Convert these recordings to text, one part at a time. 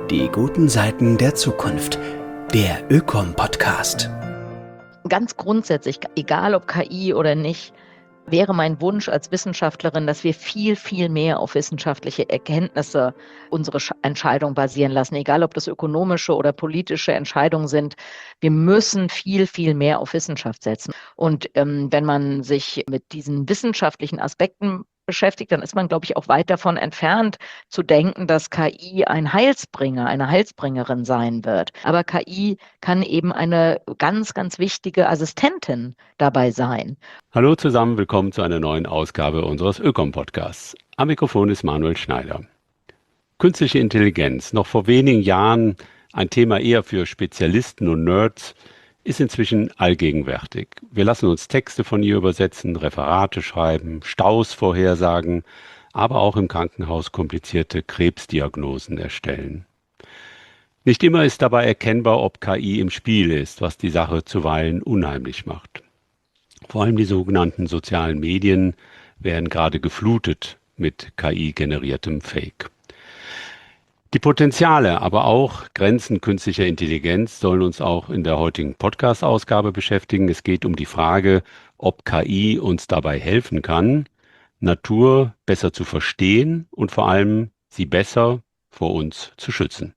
Die guten Seiten der Zukunft. Der Ökom-Podcast. Ganz grundsätzlich, egal ob KI oder nicht, wäre mein Wunsch als Wissenschaftlerin, dass wir viel, viel mehr auf wissenschaftliche Erkenntnisse unsere Entscheidungen basieren lassen, egal ob das ökonomische oder politische Entscheidungen sind. Wir müssen viel, viel mehr auf Wissenschaft setzen. Und wenn man sich mit diesen wissenschaftlichen Aspekten beschäftigt, dann ist man, glaube ich, auch weit davon entfernt zu denken, dass KI ein Heilsbringer, eine Heilsbringerin sein wird. Aber KI kann eben eine ganz, ganz wichtige Assistentin dabei sein. Hallo zusammen, willkommen zu einer neuen Ausgabe unseres Ökom-Podcasts. Am Mikrofon ist Manuel Schneider. Künstliche Intelligenz, noch vor wenigen Jahren ein Thema eher für Spezialisten und Nerds, ist inzwischen allgegenwärtig. Wir lassen uns Texte von ihr übersetzen, Referate schreiben, Staus vorhersagen, aber auch im Krankenhaus komplizierte Krebsdiagnosen erstellen. Nicht immer ist dabei erkennbar, ob KI im Spiel ist, was die Sache zuweilen unheimlich macht. Vor allem die sogenannten sozialen Medien werden gerade geflutet mit KI-generiertem Fake. Die Potenziale, aber auch Grenzen künstlicher Intelligenz sollen uns auch in der heutigen Podcast-Ausgabe beschäftigen. Es geht um die Frage, ob KI uns dabei helfen kann, Natur besser zu verstehen und vor allem sie besser vor uns zu schützen.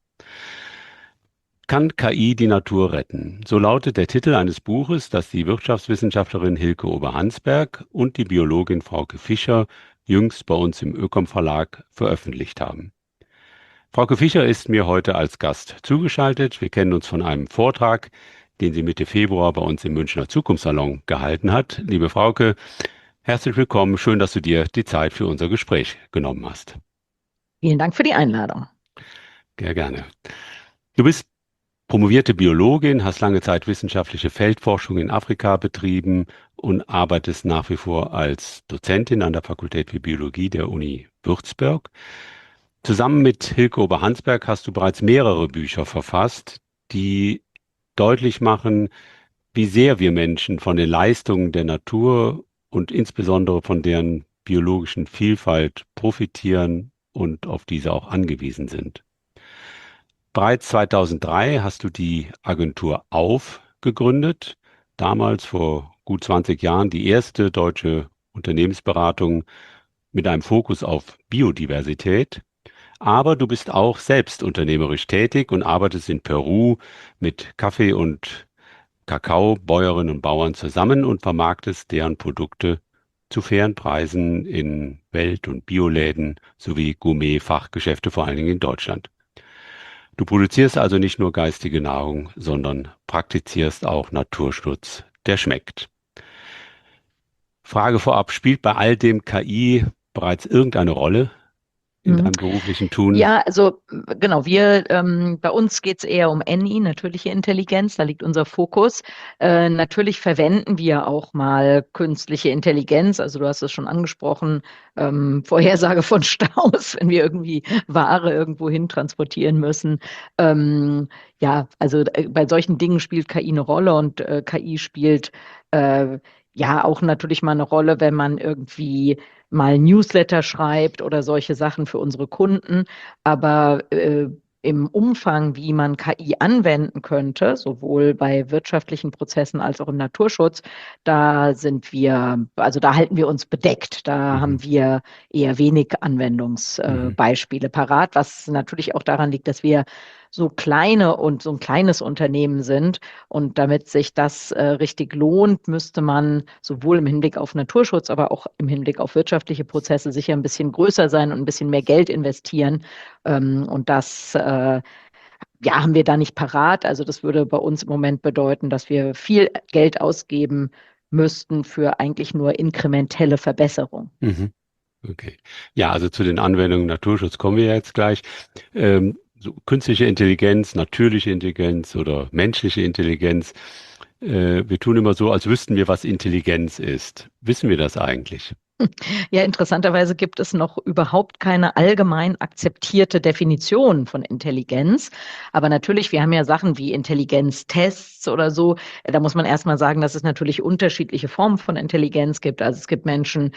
Kann KI die Natur retten? So lautet der Titel eines Buches, das die Wirtschaftswissenschaftlerin Hilke Ober-Hansberg und die Biologin Frauke Fischer jüngst bei uns im Ökom Verlag veröffentlicht haben. Frauke Fischer ist mir heute als Gast zugeschaltet. Wir kennen uns von einem Vortrag, den sie Mitte Februar bei uns im Münchner Zukunftssalon gehalten hat. Liebe Frauke, herzlich willkommen. Schön, dass du dir die Zeit für unser Gespräch genommen hast. Vielen Dank für die Einladung. Sehr gerne. Du bist promovierte Biologin, hast lange Zeit wissenschaftliche Feldforschung in Afrika betrieben und arbeitest nach wie vor als Dozentin an der Fakultät für Biologie der Uni Würzburg. Zusammen mit Hilke Ober-Hansberg hast du bereits mehrere Bücher verfasst, die deutlich machen, wie sehr wir Menschen von den Leistungen der Natur und insbesondere von deren biologischen Vielfalt profitieren und auf diese auch angewiesen sind. Bereits 2003 hast du die Agentur AUF gegründet, damals vor gut 20 Jahren die erste deutsche Unternehmensberatung mit einem Fokus auf Biodiversität. Aber du bist auch selbst unternehmerisch tätig und arbeitest in Peru mit Kaffee- und Kakaobäuerinnen und Bauern zusammen und vermarktest deren Produkte zu fairen Preisen in Welt- und Bioläden sowie Gourmet-Fachgeschäfte, vor allen Dingen in Deutschland. Du produzierst also nicht nur geistige Nahrung, sondern praktizierst auch Naturschutz, der schmeckt. Frage vorab, spielt bei all dem KI bereits irgendeine Rolle in deinem beruflichen Tun? Ja, also genau, bei uns geht es eher um NI, natürliche Intelligenz, da liegt unser Fokus. Natürlich verwenden wir auch mal künstliche Intelligenz, also du hast es schon angesprochen, Vorhersage von Staus, wenn wir irgendwie Ware irgendwo hin transportieren müssen. Ja, also bei solchen Dingen spielt KI eine Rolle und KI spielt ja auch natürlich mal eine Rolle, wenn man irgendwie mal Newsletter schreibt oder solche Sachen für unsere Kunden. Aber im Umfang, wie man KI anwenden könnte, sowohl bei wirtschaftlichen Prozessen als auch im Naturschutz, da halten wir uns bedeckt. Da haben wir eher wenig Anwendungsbeispiele parat, was natürlich auch daran liegt, dass wir so ein kleines Unternehmen sind. Und damit sich das richtig lohnt, müsste man sowohl im Hinblick auf Naturschutz, aber auch im Hinblick auf wirtschaftliche Prozesse sicher ein bisschen größer sein und ein bisschen mehr Geld investieren. Und das haben wir da nicht parat. Also das würde bei uns im Moment bedeuten, dass wir viel Geld ausgeben müssten für eigentlich nur inkrementelle Verbesserung. Okay. Ja, also zu den Anwendungen Naturschutz kommen wir jetzt gleich. So künstliche Intelligenz, natürliche Intelligenz oder menschliche Intelligenz. Wir tun immer so, als wüssten wir, was Intelligenz ist. Wissen wir das eigentlich? Ja, interessanterweise gibt es noch überhaupt keine allgemein akzeptierte Definition von Intelligenz. Aber natürlich, wir haben ja Sachen wie Intelligenztests oder so. Da muss man erstmal sagen, dass es natürlich unterschiedliche Formen von Intelligenz gibt. Also es gibt Menschen,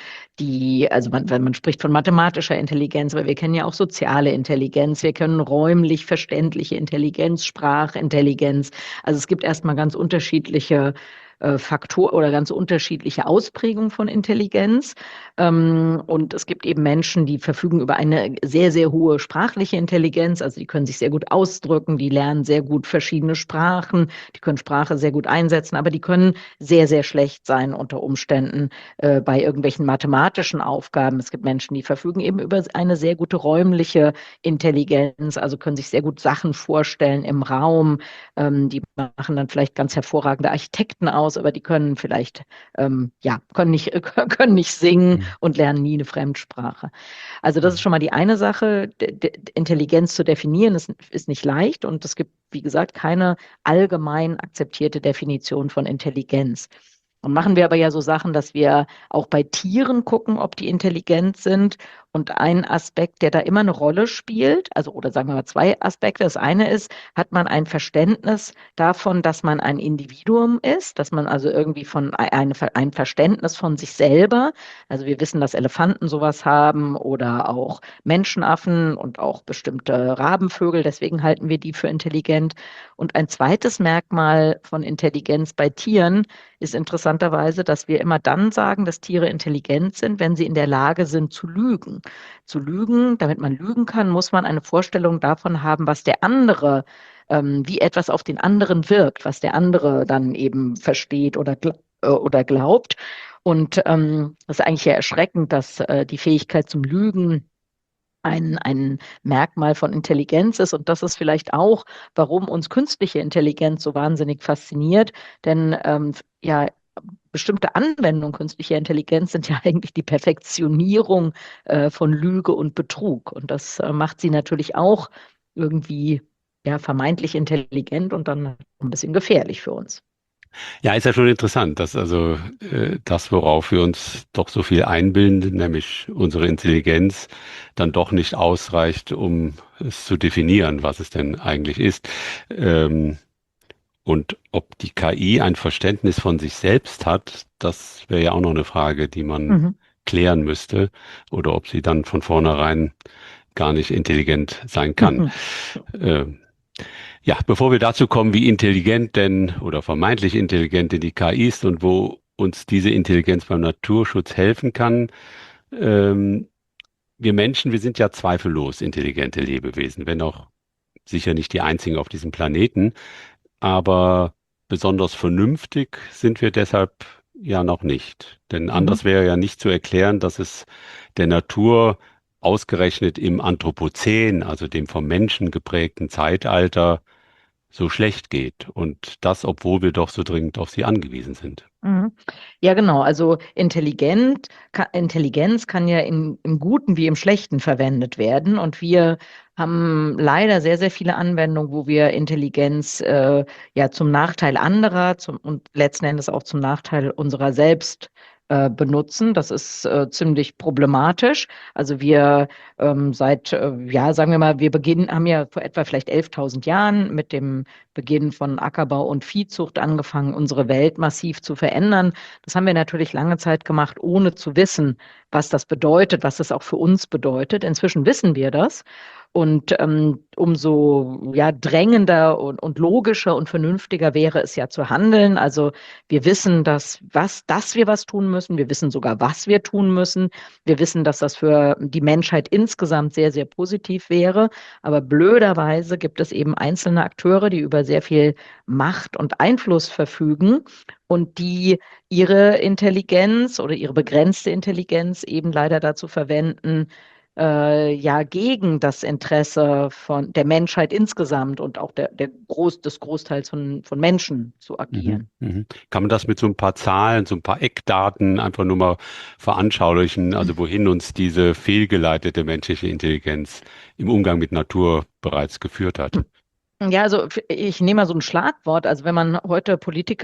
wenn man spricht von mathematischer Intelligenz, aber wir kennen ja auch soziale Intelligenz, wir kennen räumlich verständliche Intelligenz, Sprachintelligenz. Also es gibt erstmal ganz unterschiedliche Faktor oder ganz unterschiedliche Ausprägungen von Intelligenz. Und es gibt eben Menschen, die verfügen über eine sehr, sehr hohe sprachliche Intelligenz. Also die können sich sehr gut ausdrücken, die lernen sehr gut verschiedene Sprachen, die können Sprache sehr gut einsetzen, aber die können sehr, sehr schlecht sein unter Umständen bei irgendwelchen mathematischen Aufgaben. Es gibt Menschen, die verfügen eben über eine sehr gute räumliche Intelligenz, also können sich sehr gut Sachen vorstellen im Raum. Die machen dann vielleicht ganz hervorragende Architekten aus, aber die können vielleicht können nicht singen und lernen nie eine Fremdsprache. Also das ist schon mal die eine Sache. Intelligenz zu definieren ist nicht leicht und es gibt, wie gesagt, keine allgemein akzeptierte Definition von Intelligenz. Und machen wir aber ja so Sachen, dass wir auch bei Tieren gucken, ob die intelligent sind. Und ein Aspekt, der da immer eine Rolle spielt, also oder sagen wir mal zwei Aspekte. Das eine ist, hat man ein Verständnis davon, dass man ein Individuum ist, dass man also irgendwie ein Verständnis von sich selber, also wir wissen, dass Elefanten sowas haben oder auch Menschenaffen und auch bestimmte Rabenvögel, deswegen halten wir die für intelligent. Und ein zweites Merkmal von Intelligenz bei Tieren ist interessanterweise, dass wir immer dann sagen, dass Tiere intelligent sind, wenn sie in der Lage sind zu lügen. Zu lügen, damit man lügen kann, muss man eine Vorstellung davon haben, was der andere, wie etwas auf den anderen wirkt, was der andere dann eben versteht oder glaubt. Und das ist eigentlich ja erschreckend, dass die Fähigkeit zum Lügen ein Merkmal von Intelligenz ist. Und das ist vielleicht auch, warum uns künstliche Intelligenz so wahnsinnig fasziniert. Denn ja, bestimmte Anwendungen künstlicher Intelligenz sind ja eigentlich die Perfektionierung von Lüge und Betrug. Und das macht sie natürlich auch irgendwie ja, vermeintlich intelligent und dann ein bisschen gefährlich für uns. Ja, ist ja schon interessant, dass also das, worauf wir uns doch so viel einbilden, nämlich unsere Intelligenz, dann doch nicht ausreicht, um es zu definieren, was es denn eigentlich ist. Ähm, und ob die KI ein Verständnis von sich selbst hat, das wäre ja auch noch eine Frage, die man Mhm. klären müsste, oder ob sie dann von vornherein gar nicht intelligent sein kann. Ähm, ja, bevor wir dazu kommen, wie intelligent denn oder vermeintlich intelligent denn die KI ist und wo uns diese Intelligenz beim Naturschutz helfen kann, ähm, wir Menschen, wir sind ja zweifellos intelligente Lebewesen, wenn auch sicher nicht die einzigen auf diesem Planeten, aber besonders vernünftig sind wir deshalb ja noch nicht. Denn Mhm. anders wäre ja nicht zu erklären, dass es der Natur ausgerechnet im Anthropozän, also dem vom Menschen geprägten Zeitalter, so schlecht geht. Und das, obwohl wir doch so dringend auf sie angewiesen sind. Mhm. Ja, genau. Also Intelligenz kann ja im Guten wie im Schlechten verwendet werden. Und wir haben leider sehr, sehr viele Anwendungen, wo wir Intelligenz ja zum Nachteil anderer und letzten Endes auch zum Nachteil unserer selbst benutzen. Das ist ziemlich problematisch. Also wir ja, sagen wir mal, haben ja vor etwa vielleicht 11.000 Jahren mit dem Beginn von Ackerbau und Viehzucht angefangen, unsere Welt massiv zu verändern. Das haben wir natürlich lange Zeit gemacht, ohne zu wissen, was das bedeutet, was das auch für uns bedeutet. Inzwischen wissen wir das. Und umso ja, drängender und logischer und vernünftiger wäre es ja zu handeln. Also wir wissen, dass wir was tun müssen. Wir wissen sogar, was wir tun müssen. Wir wissen, dass das für die Menschheit insgesamt sehr, sehr positiv wäre. Aber blöderweise gibt es eben einzelne Akteure, die über sehr viel Macht und Einfluss verfügen und die ihre Intelligenz oder ihre begrenzte Intelligenz eben leider dazu verwenden, ja, gegen das Interesse von der Menschheit insgesamt und auch des Großteils von Menschen zu Mhm, agieren. mhm. Kann man das mit so ein paar Zahlen, so ein paar Eckdaten einfach nur mal veranschaulichen, also wohin uns diese fehlgeleitete menschliche Intelligenz im Umgang mit Natur bereits geführt hat? Ja, also ich nehme mal so ein Schlagwort. Also wenn man heute Politiker und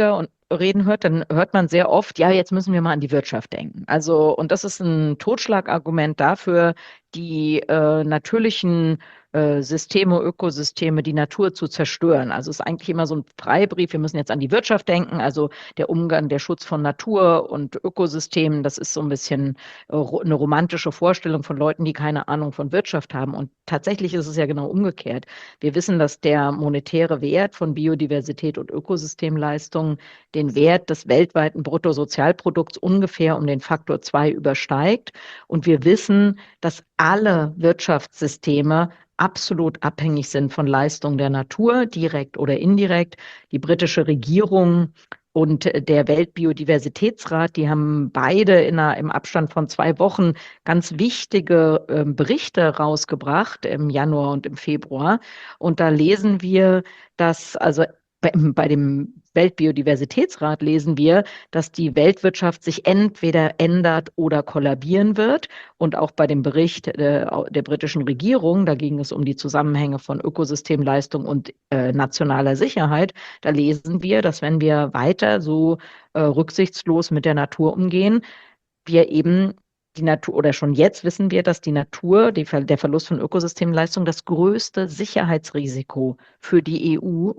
reden hört, dann hört man sehr oft, ja, jetzt müssen wir mal an die Wirtschaft denken. Also, und das ist ein Totschlagargument dafür, die natürlichen Systeme, Ökosysteme, die Natur zu zerstören. Also es ist eigentlich immer so ein Freibrief, wir müssen jetzt an die Wirtschaft denken, also der Umgang, der Schutz von Natur und Ökosystemen, das ist so ein bisschen eine romantische Vorstellung von Leuten, die keine Ahnung von Wirtschaft haben. Und tatsächlich ist es ja genau umgekehrt. Wir wissen, dass der monetäre Wert von Biodiversität und Ökosystemleistungen den Wert des weltweiten Bruttosozialprodukts ungefähr um den Faktor 2 übersteigt. Und wir wissen, dass alle Wirtschaftssysteme absolut abhängig sind von Leistungen der Natur, direkt oder indirekt. Die britische Regierung und der Weltbiodiversitätsrat, die haben beide im Abstand von 2 Wochen ganz wichtige Berichte rausgebracht im Januar und im Februar. Und da lesen wir, dass also bei dem Weltbiodiversitätsrat lesen wir, dass die Weltwirtschaft sich entweder ändert oder kollabieren wird. Und auch bei dem Bericht der britischen Regierung, da ging es um die Zusammenhänge von Ökosystemleistung und nationaler Sicherheit, da lesen wir, dass wenn wir weiter so rücksichtslos mit der Natur umgehen, wir eben die Natur, oder schon jetzt wissen wir, dass die Natur, der Verlust von Ökosystemleistung das größte Sicherheitsrisiko für die EU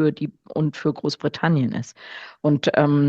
und für Großbritannien ist. Und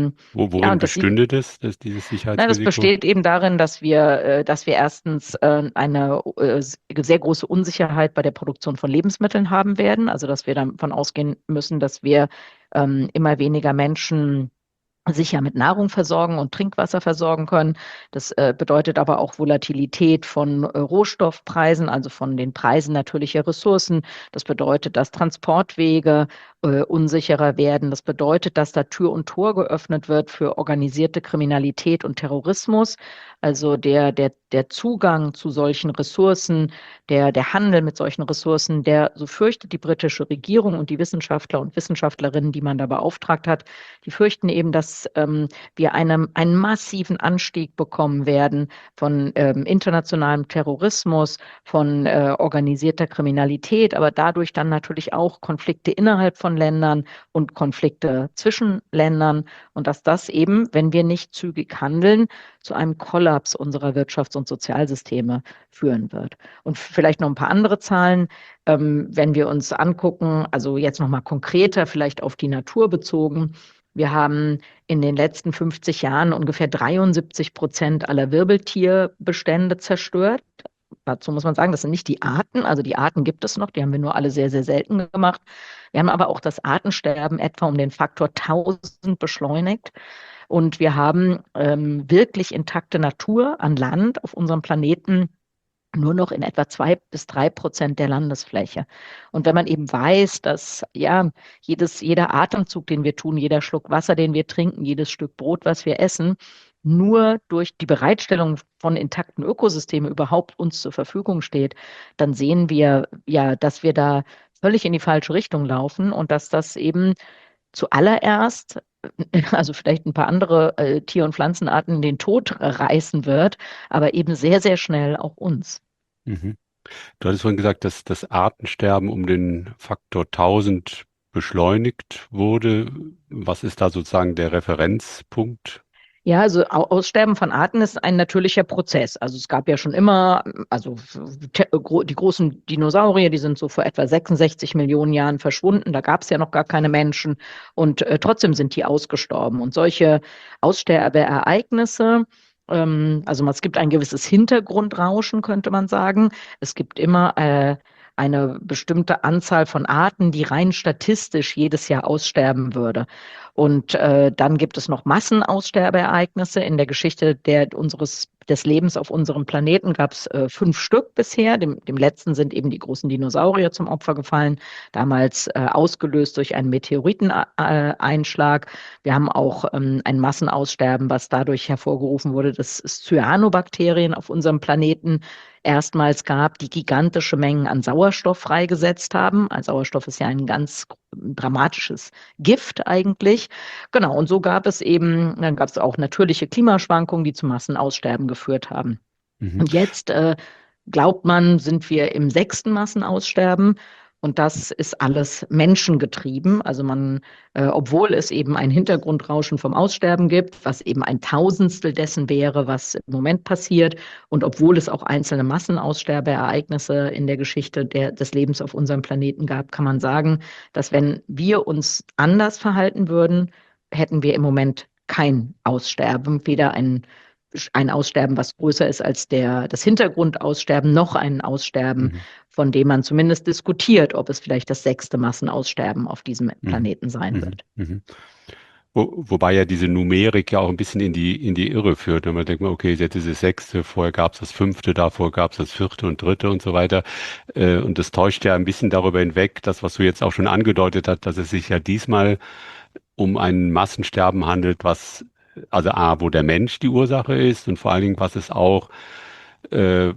ja, Worin und bestünde das, dieses das Sicherheitsrisiko? besteht eben darin, dass wir erstens eine sehr große Unsicherheit bei der Produktion von Lebensmitteln haben werden. Also dass wir davon ausgehen müssen, dass wir immer weniger Menschen sicher mit Nahrung versorgen und Trinkwasser versorgen können. Das bedeutet aber auch Volatilität von Rohstoffpreisen, also von den Preisen natürlicher Ressourcen. Das bedeutet, dass Transportwege unsicherer werden. Das bedeutet, dass da Tür und Tor geöffnet wird für organisierte Kriminalität und Terrorismus. Also der Zugang zu solchen Ressourcen, der Handel mit solchen Ressourcen, so fürchtet die britische Regierung und die Wissenschaftler und Wissenschaftlerinnen, die man da beauftragt hat, die fürchten eben, dass wir einen massiven Anstieg bekommen werden von internationalem Terrorismus, von organisierter Kriminalität, aber dadurch dann natürlich auch Konflikte innerhalb von Ländern und Konflikte zwischen Ländern und dass das eben, wenn wir nicht zügig handeln, zu einem Kollaps unserer Wirtschafts- und Sozialsysteme führen wird. Und vielleicht noch ein paar andere Zahlen, wenn wir uns angucken, also jetzt nochmal konkreter, vielleicht auf die Natur bezogen. Wir haben in den letzten 50 Jahren ungefähr 73% aller Wirbeltierbestände zerstört. Dazu muss man sagen, das sind nicht die Arten, also die Arten gibt es noch, die haben wir nur alle sehr, sehr selten gemacht. Wir haben aber auch das Artensterben etwa um den Faktor 1000 beschleunigt. Und wir haben wirklich intakte Natur an Land auf unserem Planeten nur noch in etwa 2 bis 3% der Landesfläche. Und wenn man eben weiß, dass ja jeder Atemzug, den wir tun, jeder Schluck Wasser, den wir trinken, jedes Stück Brot, was wir essen, nur durch die Bereitstellung von intakten Ökosystemen überhaupt uns zur Verfügung steht, dann sehen wir ja, dass wir da völlig in die falsche Richtung laufen und dass das eben zuallererst, also vielleicht ein paar andere Tier- und Pflanzenarten, den Tod reißen wird, aber eben sehr, sehr schnell auch uns. Mhm. Du hattest vorhin gesagt, dass das Artensterben um den Faktor 1000 beschleunigt wurde. Was ist da sozusagen der Referenzpunkt? Ja, also Aussterben von Arten ist ein natürlicher Prozess. Also es gab ja schon immer, also die großen Dinosaurier, die sind so vor etwa 66 Millionen Jahren verschwunden. Da gab es ja noch gar keine Menschen und trotzdem sind die ausgestorben. Und solche Aussterbeereignisse, also es gibt ein gewisses Hintergrundrauschen, könnte man sagen. Es gibt immer eine bestimmte Anzahl von Arten, die rein statistisch jedes Jahr aussterben würde. Und dann gibt es noch Massenaussterbeereignisse. In der Geschichte des Lebens auf unserem Planeten gab es 5 Stück bisher. Dem letzten sind eben die großen Dinosaurier zum Opfer gefallen, damals ausgelöst durch einen Meteoriteneinschlag. Wir haben auch ein Massenaussterben, was dadurch hervorgerufen wurde, dass es Cyanobakterien auf unserem Planeten erstmals gab, die gigantische Mengen an Sauerstoff freigesetzt haben. Also Sauerstoff ist ja ein ganz dramatisches Gift eigentlich. Genau, und so dann gab es auch natürliche Klimaschwankungen, die zu Massenaussterben geführt haben. Mhm. Und jetzt glaubt man, sind wir im 6. Massenaussterben. Und das ist alles menschengetrieben. Also obwohl es eben ein Hintergrundrauschen vom Aussterben gibt, was eben ein Tausendstel dessen wäre, was im Moment passiert, und obwohl es auch einzelne Massenaussterbeereignisse in der Geschichte des Lebens auf unserem Planeten gab, kann man sagen, dass wenn wir uns anders verhalten würden, hätten wir im Moment kein Aussterben, weder ein Aussterben, was größer ist als das Hintergrundaussterben, noch ein Aussterben, Mhm. von dem man zumindest diskutiert, ob es vielleicht das 6. Massenaussterben auf diesem Mhm. Planeten sein Mhm. wird. Mhm. Wobei ja diese Numerik ja auch ein bisschen in die Irre führt. Wenn man denkt, okay, jetzt ist es 6., vorher gab es das 5., davor gab es das 4. und 3. und so weiter. Und das täuscht ja ein bisschen darüber hinweg, das, was du jetzt auch schon angedeutet hast, dass es sich ja diesmal um ein Massensterben handelt, also A, wo der Mensch die Ursache ist, und vor allen Dingen, was es auch, äh,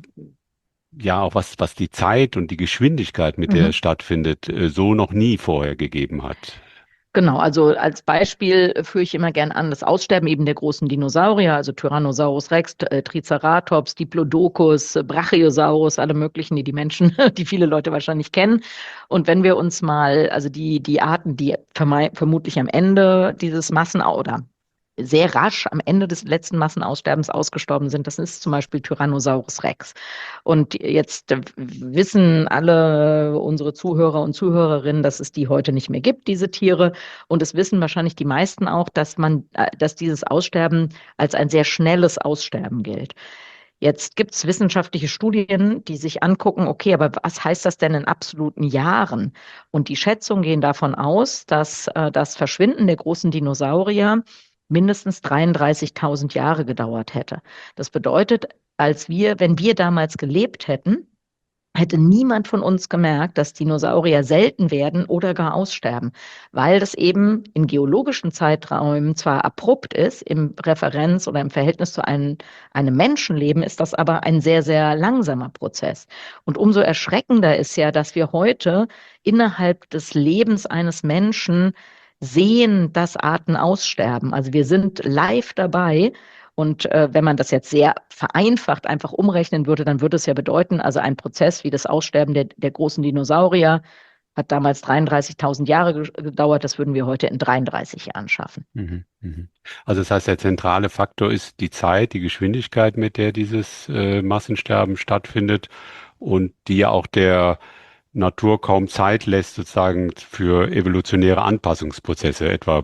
ja, auch was die Zeit und die Geschwindigkeit, mit der Mhm. es stattfindet, so noch nie vorher gegeben hat. Genau, also als Beispiel führe ich immer gern an das Aussterben eben der großen Dinosaurier, also Tyrannosaurus Rex, Triceratops, Diplodocus, Brachiosaurus, alle möglichen, die Menschen, die viele Leute wahrscheinlich kennen. Und wenn wir uns mal, also die Arten, die vermutlich am Ende dieses oder sehr rasch am Ende des letzten Massenaussterbens ausgestorben sind, das ist zum Beispiel Tyrannosaurus Rex. Und jetzt wissen alle unsere Zuhörer und Zuhörerinnen, dass es die heute nicht mehr gibt, diese Tiere. Und es wissen wahrscheinlich die meisten auch, dass dieses Aussterben als ein sehr schnelles Aussterben gilt. Jetzt gibt es wissenschaftliche Studien, die sich angucken, okay, aber was heißt das denn in absoluten Jahren? Und die Schätzungen gehen davon aus, dass das Verschwinden der großen Dinosaurier mindestens 33.000 Jahre gedauert hätte. Das bedeutet, wenn wir damals gelebt hätten, hätte niemand von uns gemerkt, dass Dinosaurier selten werden oder gar aussterben, weil das eben in geologischen Zeiträumen zwar abrupt ist, im Referenz oder im Verhältnis zu einem Menschenleben ist das aber ein sehr, sehr langsamer Prozess. Und umso erschreckender ist ja, dass wir heute innerhalb des Lebens eines Menschen sehen, dass Arten aussterben. Also wir sind live dabei. Und wenn man das jetzt sehr vereinfacht einfach umrechnen würde, dann würde es ja bedeuten, also ein Prozess wie das Aussterben der großen Dinosaurier hat damals 33.000 Jahre gedauert. Das würden wir heute in 33 Jahren schaffen. Mhm, mhm. Also das heißt, der zentrale Faktor ist die Zeit, die Geschwindigkeit, mit der dieses Massensterben stattfindet, und die ja auch der Natur kaum Zeit lässt, sozusagen für evolutionäre Anpassungsprozesse, etwa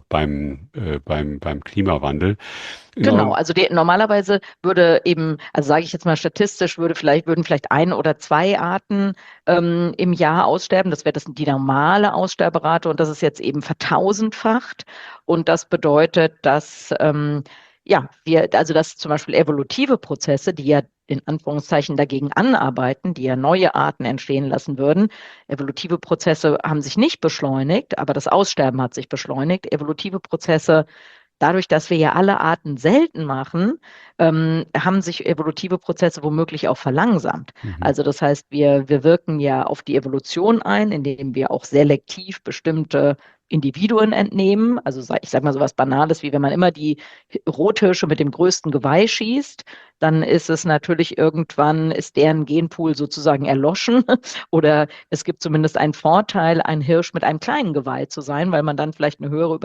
beim Klimawandel. Genau, Genau. also normalerweise würde eben, also sage ich jetzt mal statistisch, würden vielleicht ein oder zwei Arten im Jahr aussterben. Das wäre die normale Aussterberate, und das ist jetzt eben vertausendfacht. Und das bedeutet, dass dass zum Beispiel evolutive Prozesse, die ja in Anführungszeichen dagegen anarbeiten, die ja neue Arten entstehen lassen würden. Evolutive Prozesse haben sich nicht beschleunigt, aber das Aussterben hat sich beschleunigt. Evolutive Prozesse, dadurch, dass wir ja alle Arten selten machen, haben sich evolutive Prozesse womöglich auch verlangsamt. Mhm. Also das heißt, wir wirken ja auf die Evolution ein, indem wir auch selektiv bestimmte Individuen entnehmen. Also ich sage mal so was Banales, wie wenn man immer die Rothirsche mit dem größten Geweih schießt, dann ist es natürlich irgendwann, ist deren Genpool sozusagen erloschen, oder es gibt zumindest einen Vorteil, ein Hirsch mit einem kleinen Geweih zu sein, weil man dann vielleicht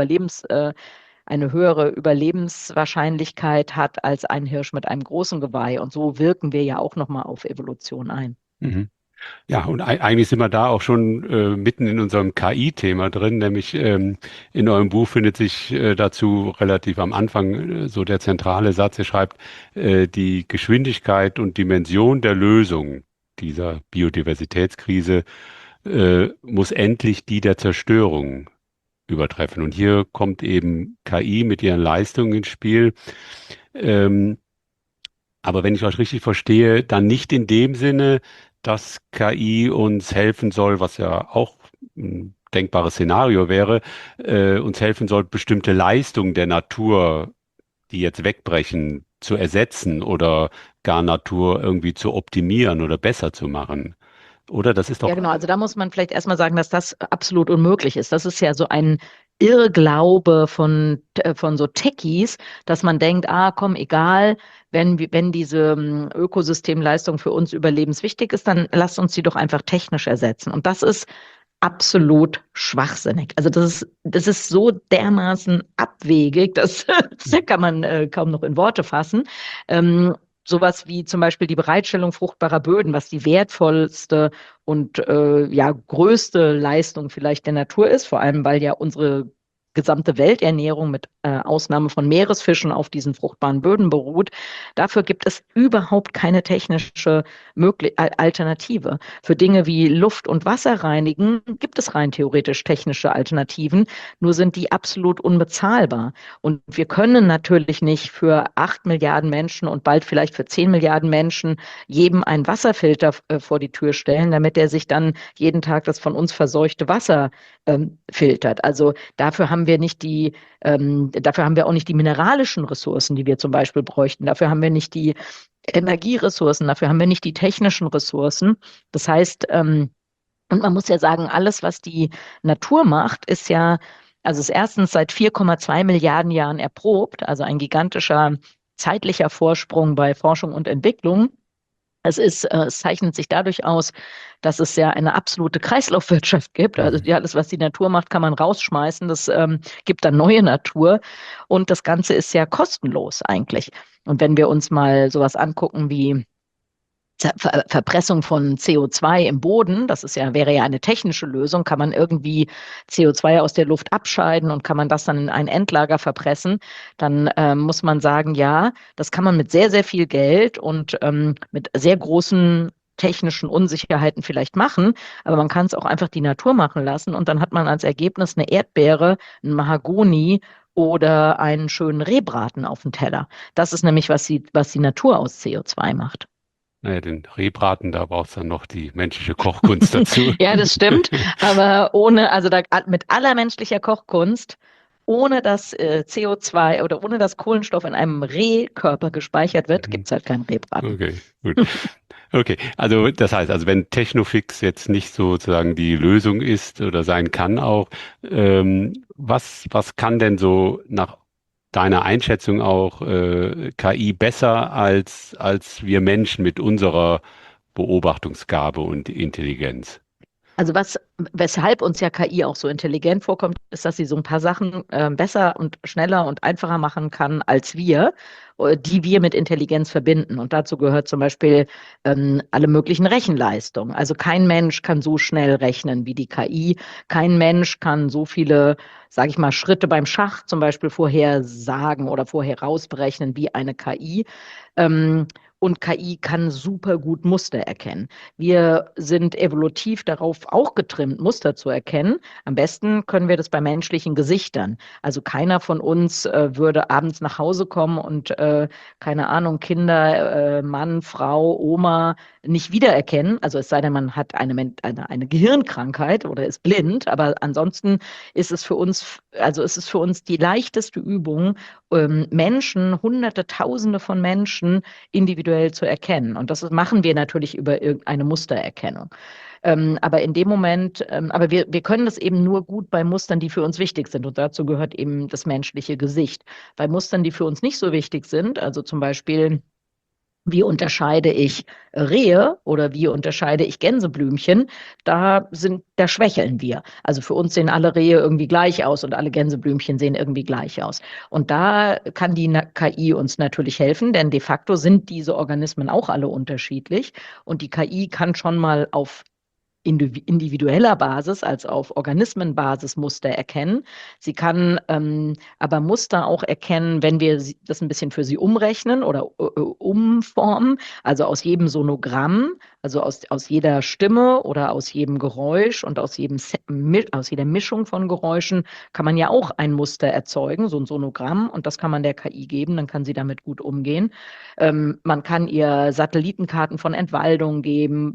eine höhere Überlebenswahrscheinlichkeit hat als ein Hirsch mit einem großen Geweih. Und so wirken wir ja auch nochmal auf Evolution ein. Mhm. Ja, und eigentlich sind wir da auch schon mitten in unserem KI-Thema drin, nämlich in eurem Buch findet sich dazu relativ am Anfang so der zentrale Satz. Ihr schreibt, die Geschwindigkeit und Dimension der Lösung dieser Biodiversitätskrise muss endlich die der Zerstörung übertreffen. Und hier kommt eben KI mit ihren Leistungen ins Spiel. Ähm, aber wenn ich euch richtig verstehe, dann nicht in dem Sinne, dass KI uns helfen soll, was ja auch ein denkbares Szenario wäre, uns helfen soll, bestimmte Leistungen der Natur, die jetzt wegbrechen, zu ersetzen oder gar Natur irgendwie zu optimieren oder besser zu machen. Oder das ist Ja, doch. genau. Also da muss man vielleicht erstmal sagen, dass das absolut unmöglich ist. Das ist ja so ein Irrglaube von so Techies, dass man denkt, komm, egal, wenn diese Ökosystemleistung für uns überlebenswichtig ist, dann lasst uns die doch einfach technisch ersetzen. Und das ist absolut schwachsinnig. Also das ist so dermaßen abwegig, das kann man kaum noch in Worte fassen. Sowas wie zum Beispiel die Bereitstellung fruchtbarer Böden, was die wertvollste und ja größte Leistung vielleicht der Natur ist, vor allem weil ja unsere gesamte Welternährung mit Ausnahme von Meeresfischen auf diesen fruchtbaren Böden beruht. Dafür gibt es überhaupt keine technische Alternative. Für Dinge wie Luft- und Wasser reinigen gibt es rein theoretisch technische Alternativen, nur sind die absolut unbezahlbar. Und wir können natürlich nicht für 8 Milliarden Menschen und bald vielleicht für 10 Milliarden Menschen jedem einen Wasserfilter vor die Tür stellen, damit er sich dann jeden Tag das von uns verseuchte Wasser filtert. Also dafür haben wir auch nicht die mineralischen Ressourcen, die wir zum Beispiel bräuchten. Dafür haben wir nicht die Energieressourcen, dafür haben wir nicht die technischen Ressourcen. Das heißt, und man muss ja sagen, alles, was die Natur macht, ist ja, also ist erstens seit 4,2 Milliarden Jahren erprobt, also ein gigantischer zeitlicher Vorsprung bei Forschung und Entwicklung. Es zeichnet sich dadurch aus, dass es ja eine absolute Kreislaufwirtschaft gibt. Also alles, was die Natur macht, kann man rausschmeißen. Das gibt dann neue Natur. Und das Ganze ist ja kostenlos eigentlich. Und wenn wir uns mal sowas angucken wie Verpressung von CO2 im Boden, wäre ja eine technische Lösung, kann man irgendwie CO2 aus der Luft abscheiden und kann man das dann in ein Endlager verpressen, dann muss man sagen, ja, das kann man mit sehr, sehr viel Geld und mit sehr großen technischen Unsicherheiten vielleicht machen, aber man kann es auch einfach die Natur machen lassen und dann hat man als Ergebnis eine Erdbeere, ein Mahagoni oder einen schönen Rehbraten auf dem Teller. Das ist nämlich, was die Natur aus CO2 macht. Naja, den Rehbraten, da braucht es dann noch die menschliche Kochkunst dazu. Ja, das stimmt. Aber mit aller menschlicher Kochkunst, ohne dass CO2 oder ohne dass Kohlenstoff in einem Rehkörper gespeichert wird, gibt es halt keinen Rehbraten. Okay, gut. Okay, also das heißt, also wenn Technofix jetzt nicht sozusagen die Lösung ist oder sein kann auch, was kann denn so nach deiner Einschätzung auch KI besser als wir Menschen mit unserer Beobachtungsgabe und Intelligenz? Also weshalb uns ja KI auch so intelligent vorkommt, ist, dass sie so ein paar Sachen besser und schneller und einfacher machen kann als wir, die wir mit Intelligenz verbinden. Und dazu gehört zum Beispiel alle möglichen Rechenleistungen. Also kein Mensch kann so schnell rechnen wie die KI. Kein Mensch kann so viele, sage ich mal, Schritte beim Schach zum Beispiel vorhersagen oder vorher rausberechnen wie eine KI. Und KI kann super gut Muster erkennen. Wir sind evolutiv darauf auch getrimmt, Muster zu erkennen. Am besten können wir das bei menschlichen Gesichtern. Also keiner von uns würde abends nach Hause kommen und keine Ahnung, Kinder, Mann, Frau, Oma nicht wiedererkennen. Also es sei denn, man hat eine Gehirnkrankheit oder ist blind. Aber ansonsten ist es für uns, die leichteste Übung, Menschen, Hunderte, Tausende von Menschen individuell zu erkennen. Und das machen wir natürlich über irgendeine Mustererkennung. Aber in dem Moment, aber wir können das eben nur gut bei Mustern, die für uns wichtig sind. Und dazu gehört eben das menschliche Gesicht. Bei Mustern, die für uns nicht so wichtig sind, also zum Beispiel, wie unterscheide ich Rehe oder wie unterscheide ich Gänseblümchen? Da schwächeln wir. Also für uns sehen alle Rehe irgendwie gleich aus und alle Gänseblümchen sehen irgendwie gleich aus. Und da kann die KI uns natürlich helfen, denn de facto sind diese Organismen auch alle unterschiedlich. Und die KI kann schon mal auf individueller Basis als auf Organismenbasis Muster erkennen. Sie kann aber Muster auch erkennen, wenn wir das ein bisschen für sie umrechnen oder umformen, also aus jedem Sonogramm, also aus jeder Stimme oder aus jedem Geräusch und aus jeder Mischung von Geräuschen kann man ja auch ein Muster erzeugen, so ein Sonogramm, und das kann man der KI geben, dann kann sie damit gut umgehen. Man kann ihr Satellitenkarten von Entwaldung geben,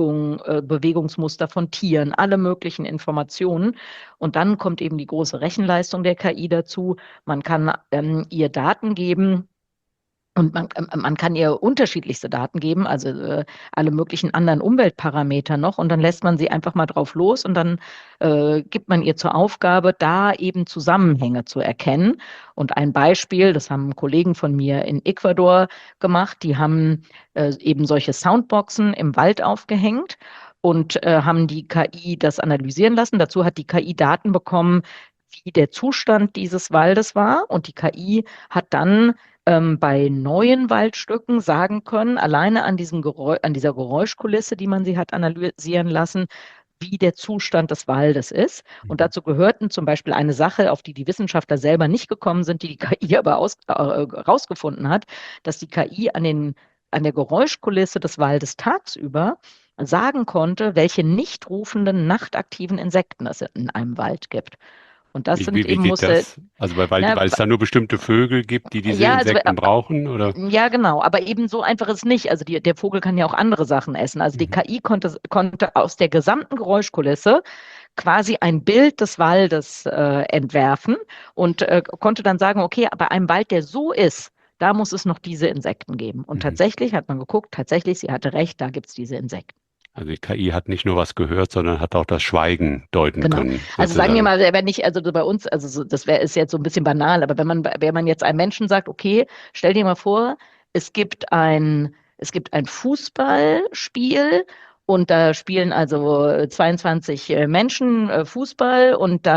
Bewegungsmuster von Tieren, alle möglichen Informationen. Und dann kommt eben die große Rechenleistung der KI dazu. Man kann ihr Daten geben. Und man kann ihr unterschiedlichste Daten geben, also alle möglichen anderen Umweltparameter noch. Und dann lässt man sie einfach mal drauf los und dann gibt man ihr zur Aufgabe, da eben Zusammenhänge zu erkennen. Und ein Beispiel, das haben Kollegen von mir in Ecuador gemacht, die haben eben solche Soundboxen im Wald aufgehängt. und haben die KI das analysieren lassen. Dazu hat die KI Daten bekommen, wie der Zustand dieses Waldes war. Und die KI hat dann bei neuen Waldstücken sagen können, alleine an an dieser Geräuschkulisse, die man sie hat analysieren lassen, wie der Zustand des Waldes ist. Und dazu gehörten zum Beispiel eine Sache, auf die die Wissenschaftler selber nicht gekommen sind, die KI aber rausgefunden hat, dass die KI an der Geräuschkulisse des Waldes tagsüber sagen konnte, welche nicht rufenden, nachtaktiven Insekten es in einem Wald gibt. Und das sind Wie eben geht das? Also na, weil es da nur bestimmte Vögel gibt, die diese ja, also Insekten brauchen, oder? ja, genau, aber eben so einfach ist nicht. Also der Vogel kann ja auch andere Sachen essen. Also die Mhm. KI konnte aus der gesamten Geräuschkulisse quasi ein Bild des Waldes entwerfen und konnte dann sagen, okay, bei einem Wald, der so ist, da muss es noch diese Insekten geben. Und Mhm. tatsächlich hat man geguckt, tatsächlich, sie hatte recht, da gibt es diese Insekten. Also die KI hat nicht nur was gehört, sondern hat auch das Schweigen deuten Genau. können, Also sagen wir sozusagen. mal, wenn nicht, also bei uns, also das ist jetzt so ein bisschen banal, aber wenn man jetzt einem Menschen sagt, okay, stell dir mal vor, es gibt ein Fußballspiel und da spielen also 22 Menschen Fußball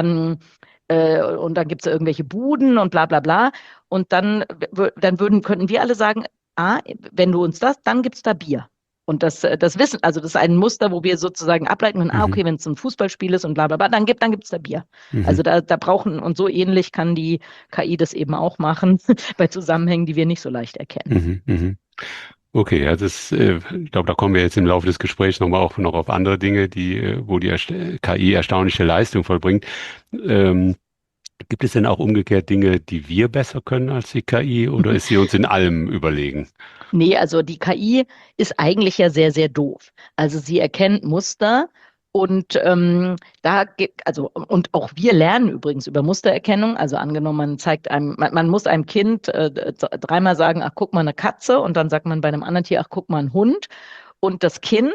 und dann gibt es irgendwelche Buden und bla bla bla. Und könnten wir alle sagen, wenn du uns dann gibt es da Bier. Und das Wissen, also das ist ein Muster, wo wir sozusagen ableiten können, Mhm. okay, wenn es ein Fußballspiel ist und bla bla bla, dann gibt's da Bier. Mhm. Also da brauchen, und so ähnlich kann die KI das eben auch machen, bei Zusammenhängen, die wir nicht so leicht erkennen. Mhm. Mhm. Okay, ja, ich glaube, da kommen wir jetzt im Laufe des Gesprächs nochmal auch noch auf andere Dinge, wo die KI erstaunliche Leistung vollbringt. Ähm, Gibt es denn auch umgekehrt Dinge, die wir besser können als die KI, oder ist sie uns in allem überlegen? Nee, also die KI ist eigentlich ja sehr, sehr doof. Also sie erkennt Muster und und auch wir lernen übrigens über Mustererkennung. Also angenommen, man muss einem Kind dreimal sagen, ach, guck mal, eine Katze, und dann sagt man bei einem anderen Tier, ach, guck mal, ein Hund. Und das Kind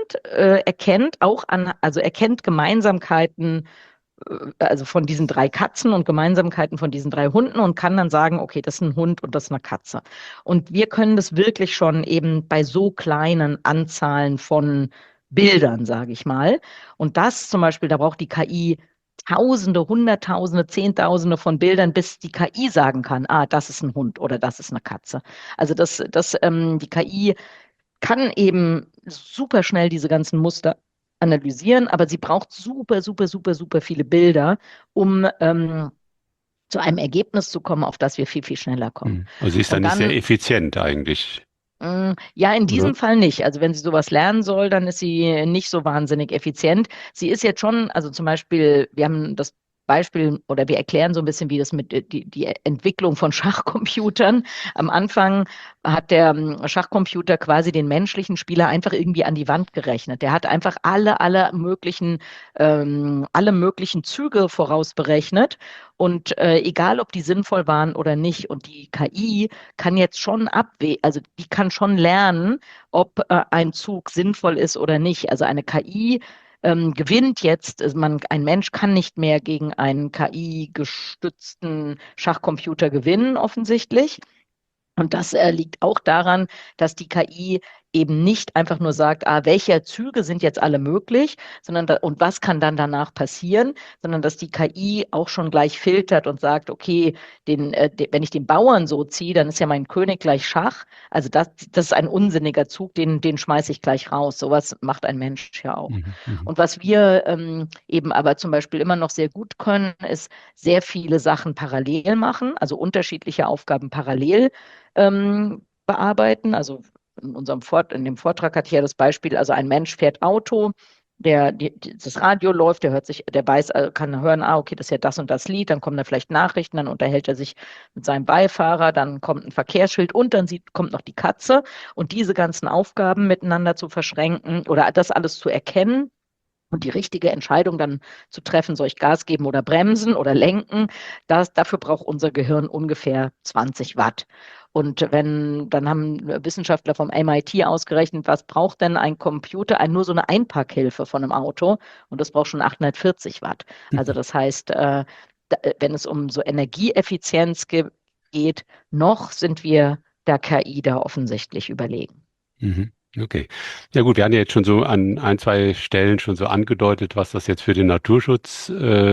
erkennt Gemeinsamkeiten also von diesen drei Katzen und Gemeinsamkeiten von diesen drei Hunden und kann dann sagen, okay, das ist ein Hund und das ist eine Katze. Und wir können das wirklich schon eben bei so kleinen Anzahlen von Bildern, sage ich mal. Und das zum Beispiel, da braucht die KI Tausende, Hunderttausende, Zehntausende von Bildern, bis die KI sagen kann, das ist ein Hund oder das ist eine Katze. Also die KI kann eben super schnell diese ganzen Muster analysieren, aber sie braucht super, super, super, super viele Bilder, um zu einem Ergebnis zu kommen, auf das wir viel, viel schneller kommen. Also sie ist dann Und nicht sehr dann, effizient eigentlich, ja, in oder? diesem Fall nicht. Also wenn sie sowas lernen soll, dann ist sie nicht so wahnsinnig effizient. Sie ist jetzt schon, also zum Beispiel, wir haben das Beispiel oder wir erklären so ein bisschen, wie das mit die Entwicklung von Schachcomputern. Am Anfang hat der Schachcomputer quasi den menschlichen Spieler einfach irgendwie an die Wand gerechnet. Der hat einfach alle möglichen Züge vorausberechnet und egal, ob die sinnvoll waren oder nicht. Und die KI kann jetzt schon also die kann schon lernen, ob ein Zug sinnvoll ist oder nicht. Also eine KI gewinnt jetzt, ein Mensch kann nicht mehr gegen einen KI-gestützten Schachcomputer gewinnen, offensichtlich. Und das liegt auch daran, dass die KI eben nicht einfach nur sagt, welche Züge sind jetzt alle möglich, und was kann dann danach passieren, sondern dass die KI auch schon gleich filtert und sagt, okay, wenn ich den Bauern so ziehe, dann ist ja mein König gleich Schach. Also das ist ein unsinniger Zug, den schmeiße ich gleich raus. Sowas macht ein Mensch ja auch. Mhm. Mhm. Und was wir eben aber zum Beispiel immer noch sehr gut können, ist sehr viele Sachen parallel machen, also unterschiedliche Aufgaben parallel bearbeiten. Also in dem Vortrag hatte ich ja das Beispiel, also ein Mensch fährt Auto, das Radio läuft, der weiß, kann hören, okay, das ist ja das und das Lied, dann kommen da vielleicht Nachrichten, dann unterhält er sich mit seinem Beifahrer, dann kommt ein Verkehrsschild und dann kommt noch die Katze, und diese ganzen Aufgaben miteinander zu verschränken oder das alles zu erkennen und die richtige Entscheidung dann zu treffen, soll ich Gas geben oder bremsen oder lenken, dafür braucht unser Gehirn ungefähr 20 Watt. Und dann haben Wissenschaftler vom MIT ausgerechnet, was braucht denn ein Computer, nur so eine Einpackhilfe von einem Auto, und das braucht schon 840 Watt. Also das heißt, wenn es um so Energieeffizienz geht, noch sind wir der KI da offensichtlich überlegen. Mhm. Okay. Ja gut, wir haben ja jetzt schon so an ein, zwei Stellen schon so angedeutet, was das jetzt für den Naturschutz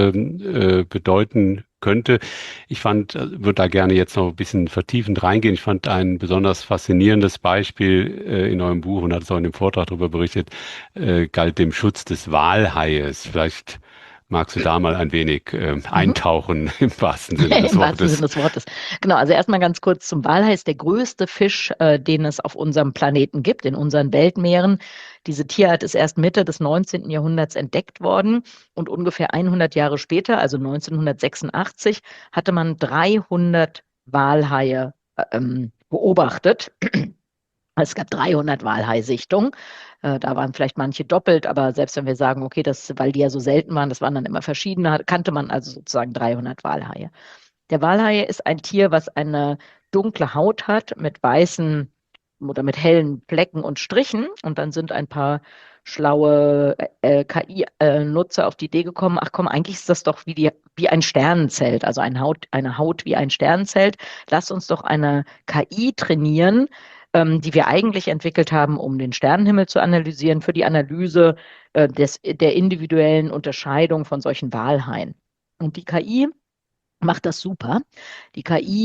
bedeuten könnte. Ich fand, würde da gerne jetzt noch ein bisschen vertiefend reingehen. Ich fand ein besonders faszinierendes Beispiel in eurem Buch und hat es auch in dem Vortrag darüber berichtet, galt dem Schutz des Walhaies. Vielleicht magst du da mal ein wenig Mhm. eintauchen im wahrsten Sinne des Im wahrsten Sinne Wortes. des Wortes. Genau, also erstmal ganz kurz zum Walhai. Ist der größte Fisch, den es auf unserem Planeten gibt, in unseren Weltmeeren. Diese Tierart ist erst Mitte des 19. Jahrhunderts entdeckt worden und ungefähr 100 Jahre später, also 1986, hatte man 300 Walhaie beobachtet. Es gab 300 Walhaisichtungen. Da waren vielleicht manche doppelt, aber selbst wenn wir sagen, okay, das, weil die ja so selten waren, das waren dann immer verschiedene, kannte man also sozusagen 300 Walhaie. Der Walhai ist ein Tier, was eine dunkle Haut hat mit weißen oder mit hellen Flecken und Strichen. Und dann sind ein paar schlaue KI-Nutzer auf die Idee gekommen, ach komm, eigentlich ist das doch wie ein Sternenzelt, also eine Haut wie ein Sternenzelt. Lass uns doch eine KI trainieren, die wir eigentlich entwickelt haben, um den Sternenhimmel zu analysieren, für die Analyse der individuellen Unterscheidung von solchen Walhaien. Und die KI macht das super. Die KI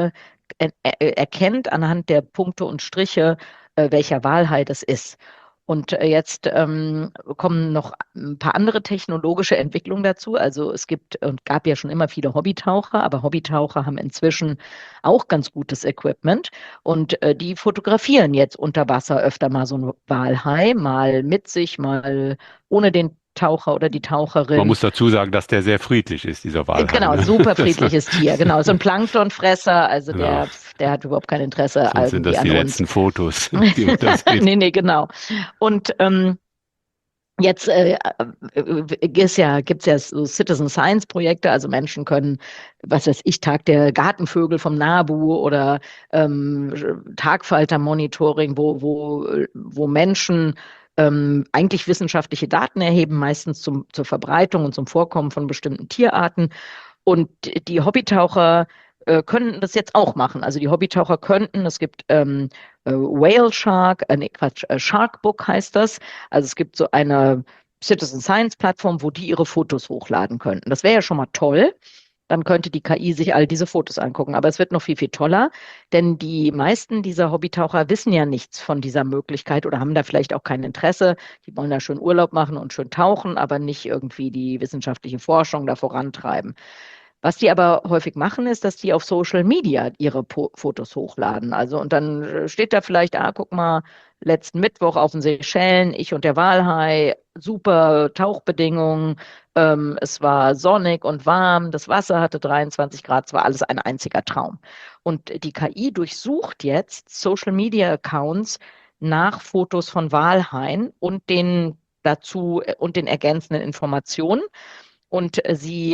erkennt anhand der Punkte und Striche, welcher Walhai das ist. Und jetzt kommen noch ein paar andere technologische Entwicklungen dazu. Also es gibt und gab ja schon immer viele Hobbytaucher, aber Hobbytaucher haben inzwischen auch ganz gutes Equipment und die fotografieren jetzt unter Wasser öfter mal so einen Walhai, mal mit sich, mal ohne den Taucher oder die Man Taucherin. muss dazu sagen, dass der sehr friedlich ist, dieser Walhai, Genau, ne? super Das, friedliches Tier. Genau, so ein Planktonfresser, also genau. der hat überhaupt kein Interesse Sonst sind irgendwie das die an uns. letzten Fotos, die man da sieht. Nee, nee, genau. Und jetzt gibt's ja so Citizen Science Projekte, also Menschen können, was weiß ich, Tag der Gartenvögel vom NABU oder Tagfalter-Monitoring, wo Menschen eigentlich wissenschaftliche Daten erheben, meistens zur Verbreitung und zum Vorkommen von bestimmten Tierarten. Und die Hobbytaucher können das jetzt auch machen. Also die Hobbytaucher könnten, es gibt Whale Shark, nee, Quatsch, Sharkbook heißt das. Also es gibt so eine Citizen Science Plattform, wo die ihre Fotos hochladen könnten. Das wäre ja schon mal toll. Dann könnte die KI sich all diese Fotos angucken. Aber es wird noch viel, viel toller, denn die meisten dieser Hobbytaucher wissen ja nichts von dieser Möglichkeit oder haben da vielleicht auch kein Interesse. Die wollen da schön Urlaub machen und schön tauchen, aber nicht irgendwie die wissenschaftliche Forschung da vorantreiben. Was die aber häufig machen, ist, dass die auf Social Media ihre Fotos hochladen. Also, und dann steht da vielleicht, guck mal, letzten Mittwoch auf den Seychellen, ich und der Walhai, super Tauchbedingungen, es war sonnig und warm, das Wasser hatte 23 Grad, es war alles ein einziger Traum. Und die KI durchsucht jetzt Social Media Accounts nach Fotos von Walhaien und den dazu und den ergänzenden Informationen und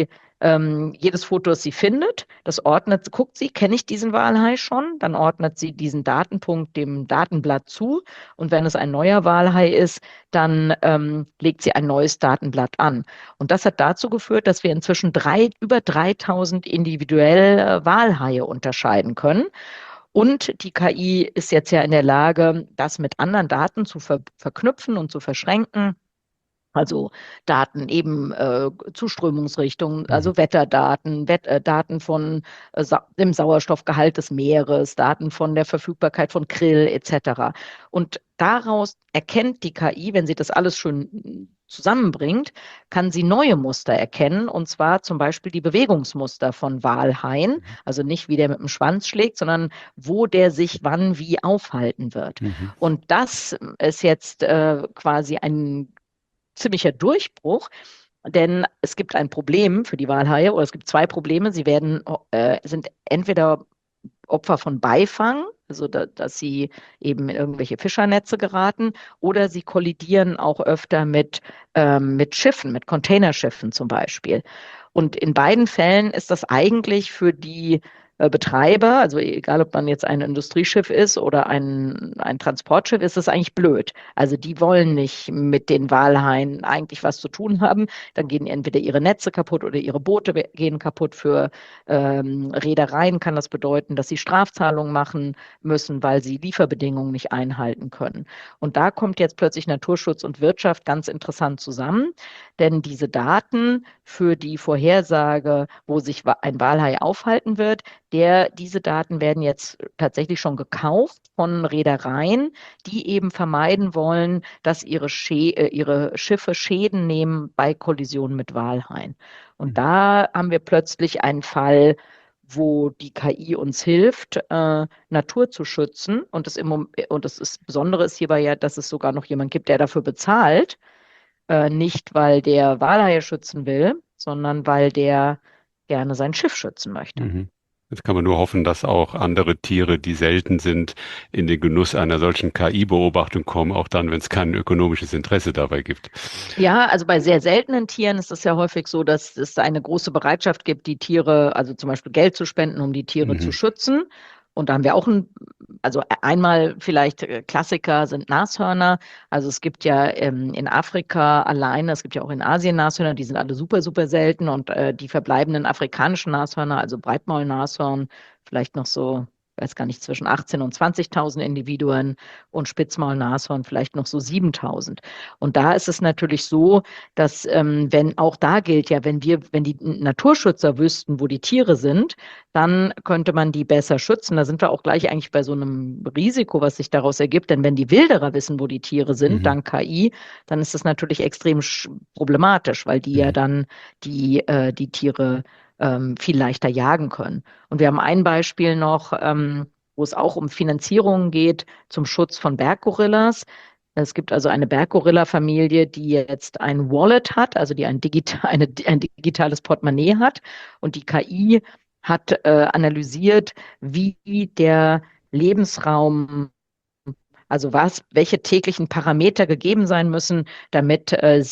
jedes Foto, das sie findet, das guckt sie, kenne ich diesen Walhai schon? Dann ordnet sie diesen Datenpunkt dem Datenblatt zu und wenn es ein neuer Walhai ist, dann legt sie ein neues Datenblatt an. Und das hat dazu geführt, dass wir inzwischen über 3000 individuelle Walhaie unterscheiden können. Und die KI ist jetzt ja in der Lage, das mit anderen Daten zu verknüpfen und zu verschränken. Also Daten eben Zuströmungsrichtung, Mhm. also Wetterdaten, Daten von dem Sauerstoffgehalt des Meeres, Daten von der Verfügbarkeit von Krill etc. Und daraus erkennt die KI, wenn sie das alles schön zusammenbringt, kann sie neue Muster erkennen, und zwar zum Beispiel die Bewegungsmuster von Walhaien, Mhm. also nicht wie der mit dem Schwanz schlägt, sondern wo der sich wann wie aufhalten wird. Mhm. Und das ist jetzt quasi ein ziemlicher Durchbruch, denn es gibt ein Problem für die Walhaie oder es gibt zwei Probleme. Sind entweder Opfer von Beifang, also dass sie eben in irgendwelche Fischernetze geraten, oder sie kollidieren auch öfter mit Schiffen, mit Containerschiffen zum Beispiel. Und in beiden Fällen ist das eigentlich für die Betreiber, also egal ob man jetzt ein Industrieschiff ist oder ein Transportschiff, ist das eigentlich blöd. Also die wollen nicht mit den Walhaien eigentlich was zu tun haben. Dann gehen entweder ihre Netze kaputt oder ihre Boote gehen kaputt. Für Reedereien kann das bedeuten, dass sie Strafzahlungen machen müssen, weil sie Lieferbedingungen nicht einhalten können. Und da kommt jetzt plötzlich Naturschutz und Wirtschaft ganz interessant zusammen, denn diese Daten für die Vorhersage, wo sich ein Walhai aufhalten wird, diese Daten werden jetzt tatsächlich schon gekauft von Reedereien, die eben vermeiden wollen, dass ihre Schiffe Schäden nehmen bei Kollisionen mit Walhaien. Und da haben wir plötzlich einen Fall, wo die KI uns hilft, Natur zu schützen. Das Besondere ist hierbei ja, dass es sogar noch jemand gibt, der dafür bezahlt. Nicht, weil der Walhaie schützen will, sondern weil der gerne sein Schiff schützen möchte. Mhm. Jetzt kann man nur hoffen, dass auch andere Tiere, die selten sind, in den Genuss einer solchen KI-Beobachtung kommen, auch dann, wenn es kein ökonomisches Interesse dabei gibt. Ja, also bei sehr seltenen Tieren ist es ja häufig so, dass es eine große Bereitschaft gibt, die Tiere, also zum Beispiel Geld zu spenden, um die Tiere zu schützen. Und da haben wir auch also einmal vielleicht Klassiker sind Nashörner. Also es gibt ja in Afrika alleine, es gibt ja auch in Asien Nashörner, die sind alle super, super selten. Und die verbleibenden afrikanischen Nashörner, also Breitmaulnashorn, vielleicht noch so, weiß gar nicht, zwischen 18.000 und 20.000 Individuen und Spitzmaulnashorn vielleicht noch so 7.000. Und da ist es natürlich so, dass wenn auch da gilt ja, wenn die Naturschützer wüssten, wo die Tiere sind, dann könnte man die besser schützen. Da sind wir auch gleich eigentlich bei so einem Risiko, was sich daraus ergibt. Denn wenn die Wilderer wissen, wo die Tiere sind, dank KI, dann ist das natürlich extrem problematisch, weil die ja dann die Tiere viel leichter jagen können. Und wir haben ein Beispiel noch, wo es auch um Finanzierungen geht zum Schutz von Berggorillas. Es gibt also eine Berggorilla-Familie, die jetzt ein Wallet hat, also die ein digitales Portemonnaie hat. Und die KI hat analysiert, wie der Lebensraum, also welche täglichen Parameter gegeben sein müssen, damit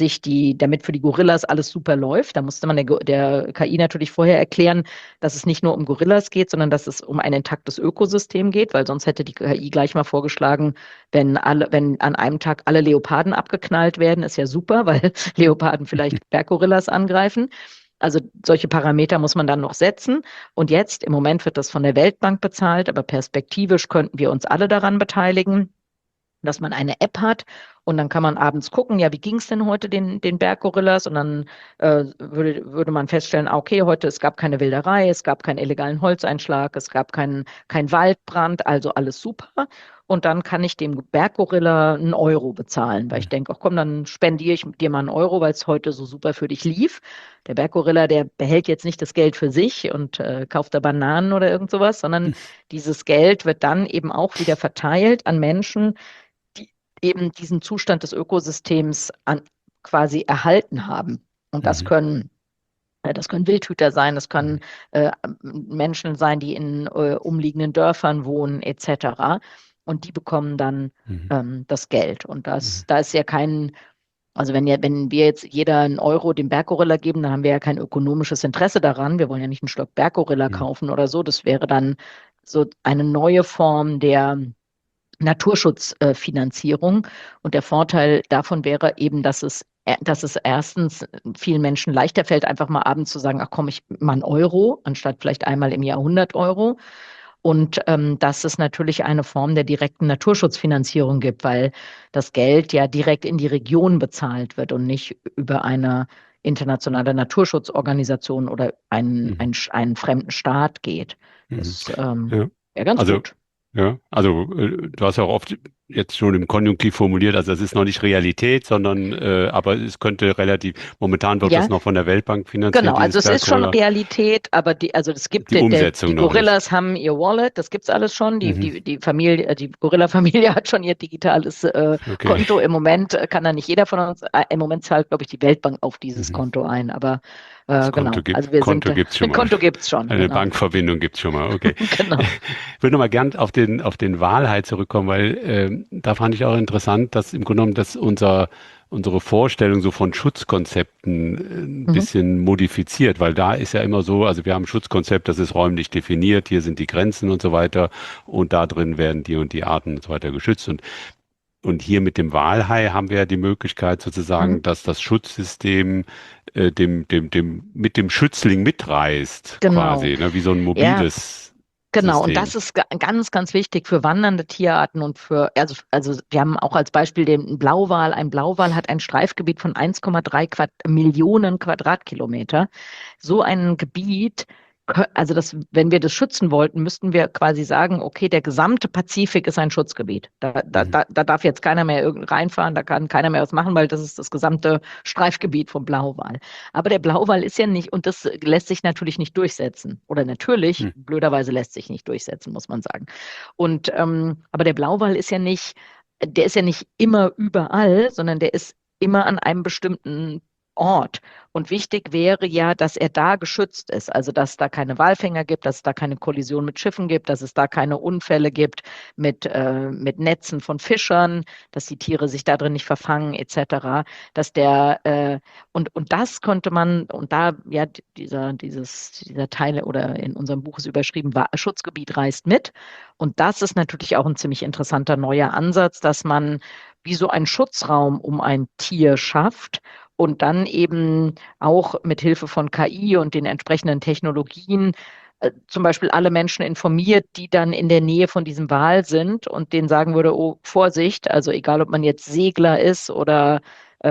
für die Gorillas alles super läuft. Da musste man der KI natürlich vorher erklären, dass es nicht nur um Gorillas geht, sondern dass es um ein intaktes Ökosystem geht, weil sonst hätte die KI gleich mal vorgeschlagen, wenn an einem Tag alle Leoparden abgeknallt werden, ist ja super, weil Leoparden vielleicht Berggorillas angreifen. Also solche Parameter muss man dann noch setzen. Und jetzt, im Moment wird das von der Weltbank bezahlt, aber perspektivisch könnten wir uns alle daran beteiligen, dass man eine App hat und dann kann man abends gucken, ja, wie ging es denn heute den Berggorillas? Und dann würde man feststellen, okay, heute es gab keine Wilderei, es gab keinen illegalen Holzeinschlag, es gab kein Waldbrand, also alles super. Und dann kann ich dem Berggorilla einen Euro bezahlen, weil ich denke, ach komm, dann spendiere ich dir mal einen Euro, weil es heute so super für dich lief. Der Berggorilla, der behält jetzt nicht das Geld für sich und kauft da Bananen oder irgend sowas, sondern dieses Geld wird dann eben auch wieder verteilt an Menschen, die eben diesen Zustand des Ökosystems quasi erhalten haben. Und das können Wildhüter sein, das können Menschen sein, die in umliegenden Dörfern wohnen, etc. Und die bekommen dann das Geld. Und da ist ja also wenn wir jetzt jeder einen Euro dem Berggorilla geben, dann haben wir ja kein ökonomisches Interesse daran. Wir wollen ja nicht einen Stock Berggorilla kaufen oder so. Das wäre dann so eine neue Form der Naturschutzfinanzierung. Und der Vorteil davon wäre eben, dass es erstens vielen Menschen leichter fällt, einfach mal abends zu sagen, ach komm, ich mal einen Euro, anstatt vielleicht einmal im Jahr 100 Euro. Und dass es natürlich eine Form der direkten Naturschutzfinanzierung gibt, weil das Geld ja direkt in die Region bezahlt wird und nicht über eine internationale Naturschutzorganisation oder einen fremden Staat geht. Das wäre ganz gut. Ja, also du hast ja auch oft jetzt schon im Konjunktiv formuliert, also das ist noch nicht Realität, sondern aber es könnte momentan wird das noch von der Weltbank finanziert. Genau, also es ist schon Realität, aber die Umsetzung die Gorillas haben ihr Wallet, das gibt's alles schon. Die Gorilla-Familie hat schon ihr digitales Konto. Im Moment kann da nicht jeder von uns, im Moment zahlt, glaube ich, die Weltbank auf dieses Konto ein, aber Konto gibt's schon. Eine Bankverbindung gibt's schon mal, okay. Genau. Ich würde noch mal gern auf den Walhai zurückkommen, weil da fand ich auch interessant, dass im Grunde genommen, dass unsere Vorstellung so von Schutzkonzepten ein Mhm. bisschen modifiziert, weil da ist ja immer so, also wir haben ein Schutzkonzept, das ist räumlich definiert, hier sind die Grenzen und so weiter und da drin werden die und die Arten und so weiter geschützt. Und hier mit dem Walhai haben wir ja die Möglichkeit Mhm. sozusagen, dass das Schutzsystem mit dem Schützling mitreist, Genau. quasi, ne, wie so ein Ja, mobiles genau. Und System. das ist ganz, ganz wichtig für wandernde Tierarten und also wir haben auch als Beispiel den Blauwal. Ein Blauwal hat ein Streifgebiet von 1,3 Millionen Quadratkilometer. So ein Gebiet, also wenn wir das schützen wollten, müssten wir quasi sagen, okay, der gesamte Pazifik ist ein Schutzgebiet. Mhm. Da darf jetzt keiner mehr reinfahren, da kann keiner mehr was machen, weil das ist das gesamte Streifgebiet vom Blauwal. Aber der Blauwal ist ja nicht, und das lässt sich natürlich nicht durchsetzen. Oder natürlich, Mhm. blöderweise lässt sich nicht durchsetzen, muss man sagen. Aber der Blauwal ist ja nicht, der ist ja nicht immer überall, sondern der ist immer an einem bestimmten Ort. Und wichtig wäre ja, dass er da geschützt ist. Also, dass da keine Walfänger gibt, dass es da keine Kollision mit Schiffen gibt, dass es da keine Unfälle gibt mit Netzen von Fischern, dass die Tiere sich da drin nicht verfangen, etc. Dass und das konnte man, und da, ja, dieser Teil oder in unserem Buch ist überschrieben, Schutzgebiet reist mit. Und das ist natürlich auch ein ziemlich interessanter neuer Ansatz, dass man wie so einen Schutzraum um ein Tier schafft und dann eben auch mit Hilfe von KI und den entsprechenden Technologien zum Beispiel alle Menschen informiert, die dann in der Nähe von diesem Wal sind und denen sagen würde, oh, Vorsicht, also egal ob man jetzt Segler ist oder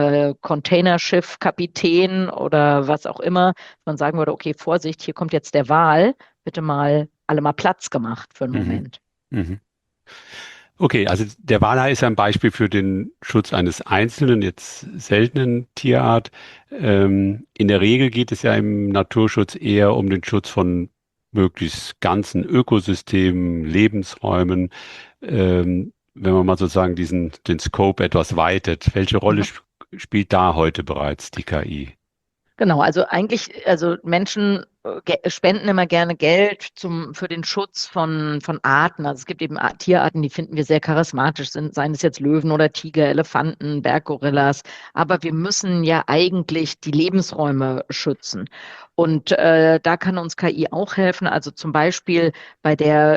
Containerschiff-Kapitän oder was auch immer, man sagen würde, okay, Vorsicht, hier kommt jetzt der Wal, bitte mal alle mal Platz gemacht für einen Mhm. Moment. Mhm. Okay, also der Walhai ist ja ein Beispiel für den Schutz eines einzelnen, jetzt seltenen Tierart. In der Regel geht es ja im Naturschutz eher um den Schutz von möglichst ganzen Ökosystemen, Lebensräumen. Wenn man mal sozusagen den Scope etwas weitet, welche Rolle Mhm. spielt da heute bereits die KI? Genau, also eigentlich, also Menschen spenden immer gerne Geld für den Schutz von Arten. Also es gibt eben Tierarten, die finden wir sehr charismatisch, seien es jetzt Löwen oder Tiger, Elefanten, Berggorillas. Aber wir müssen ja eigentlich die Lebensräume schützen. Und da kann uns KI auch helfen. Also zum Beispiel bei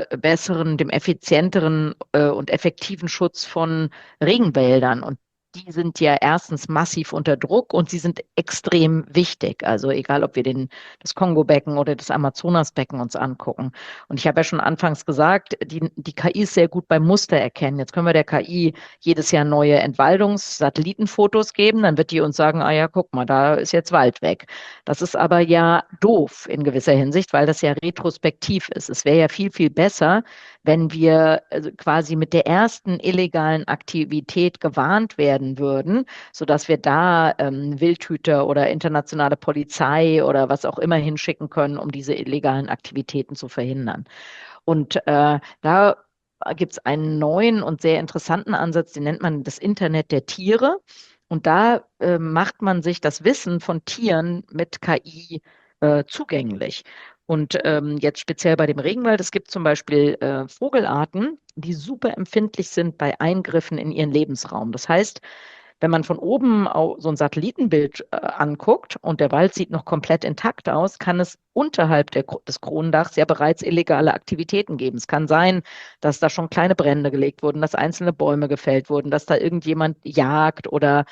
dem effizienteren und effektiven Schutz von Regenwäldern. Und die sind ja erstens massiv unter Druck und sie sind extrem wichtig. Also egal, ob wir das Kongo-Becken oder das Amazonasbecken uns angucken. Und ich habe ja schon anfangs gesagt, die KI ist sehr gut beim Muster erkennen. Jetzt können wir der KI jedes Jahr neue Entwaldungs-Satellitenfotos geben, dann wird die uns sagen, ah ja, guck mal, da ist jetzt Wald weg. Das ist aber ja doof in gewisser Hinsicht, weil das ja retrospektiv ist. Es wäre ja viel, viel besser, wenn wir quasi mit der ersten illegalen Aktivität gewarnt werden würden, sodass wir da Wildhüter oder internationale Polizei oder was auch immer hinschicken können, um diese illegalen Aktivitäten zu verhindern. Und da gibt es einen neuen und sehr interessanten Ansatz, den nennt man das Internet der Tiere. Und da macht man sich das Wissen von Tieren mit KI zugänglich. Und jetzt speziell bei dem Regenwald, es gibt zum Beispiel Vogelarten, die super empfindlich sind bei Eingriffen in ihren Lebensraum. Das heißt, wenn man von oben so ein Satellitenbild anguckt und der Wald sieht noch komplett intakt aus, kann es unterhalb des Kronendachs ja bereits illegale Aktivitäten geben. Es kann sein, dass da schon kleine Brände gelegt wurden, dass einzelne Bäume gefällt wurden, dass da irgendjemand jagt oder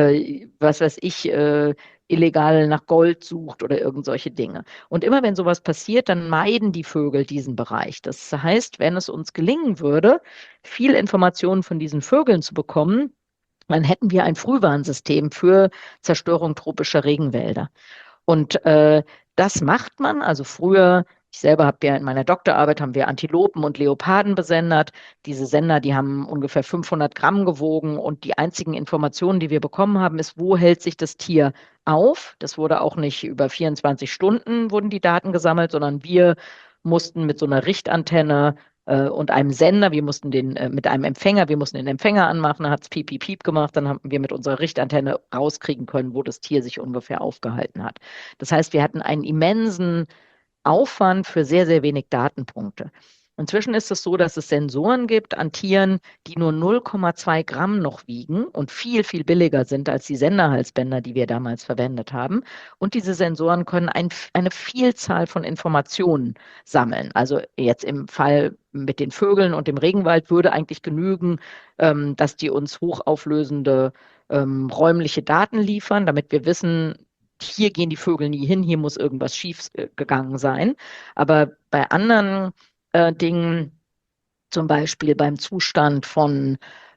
was weiß ich, illegal nach Gold sucht oder irgend solche Dinge. Und immer wenn sowas passiert, dann meiden die Vögel diesen Bereich. Das heißt, wenn es uns gelingen würde, viel Informationen von diesen Vögeln zu bekommen, dann hätten wir ein Frühwarnsystem für Zerstörung tropischer Regenwälder. Und das macht man. Also früher, ich selber habe ja in meiner Doktorarbeit, haben wir Antilopen und Leoparden besendert. Diese Sender, die haben ungefähr 500 Gramm gewogen und die einzigen Informationen, die wir bekommen haben, ist, wo hält sich das Tier auf? Das wurde auch nicht über 24 Stunden wurden die Daten gesammelt, sondern wir mussten mit so einer Richtantenne und einem Sender, mit einem Empfänger, wir mussten den Empfänger anmachen, dann hat es piep, piep, piep gemacht, dann haben wir mit unserer Richtantenne rauskriegen können, wo das Tier sich ungefähr aufgehalten hat. Das heißt, wir hatten einen immensen Aufwand für sehr, sehr wenig Datenpunkte. Inzwischen ist es so, dass es Sensoren gibt an Tieren, die nur 0,2 Gramm noch wiegen und viel, viel billiger sind als die Senderhalsbänder, die wir damals verwendet haben. Und diese Sensoren können eine Vielzahl von Informationen sammeln. Also jetzt im Fall mit den Vögeln und dem Regenwald würde eigentlich genügen, dass die uns hochauflösende räumliche Daten liefern, damit wir wissen, hier gehen die Vögel nie hin, hier muss irgendwas schief gegangen sein. Aber bei anderen Dingen, zum Beispiel beim Zustand von,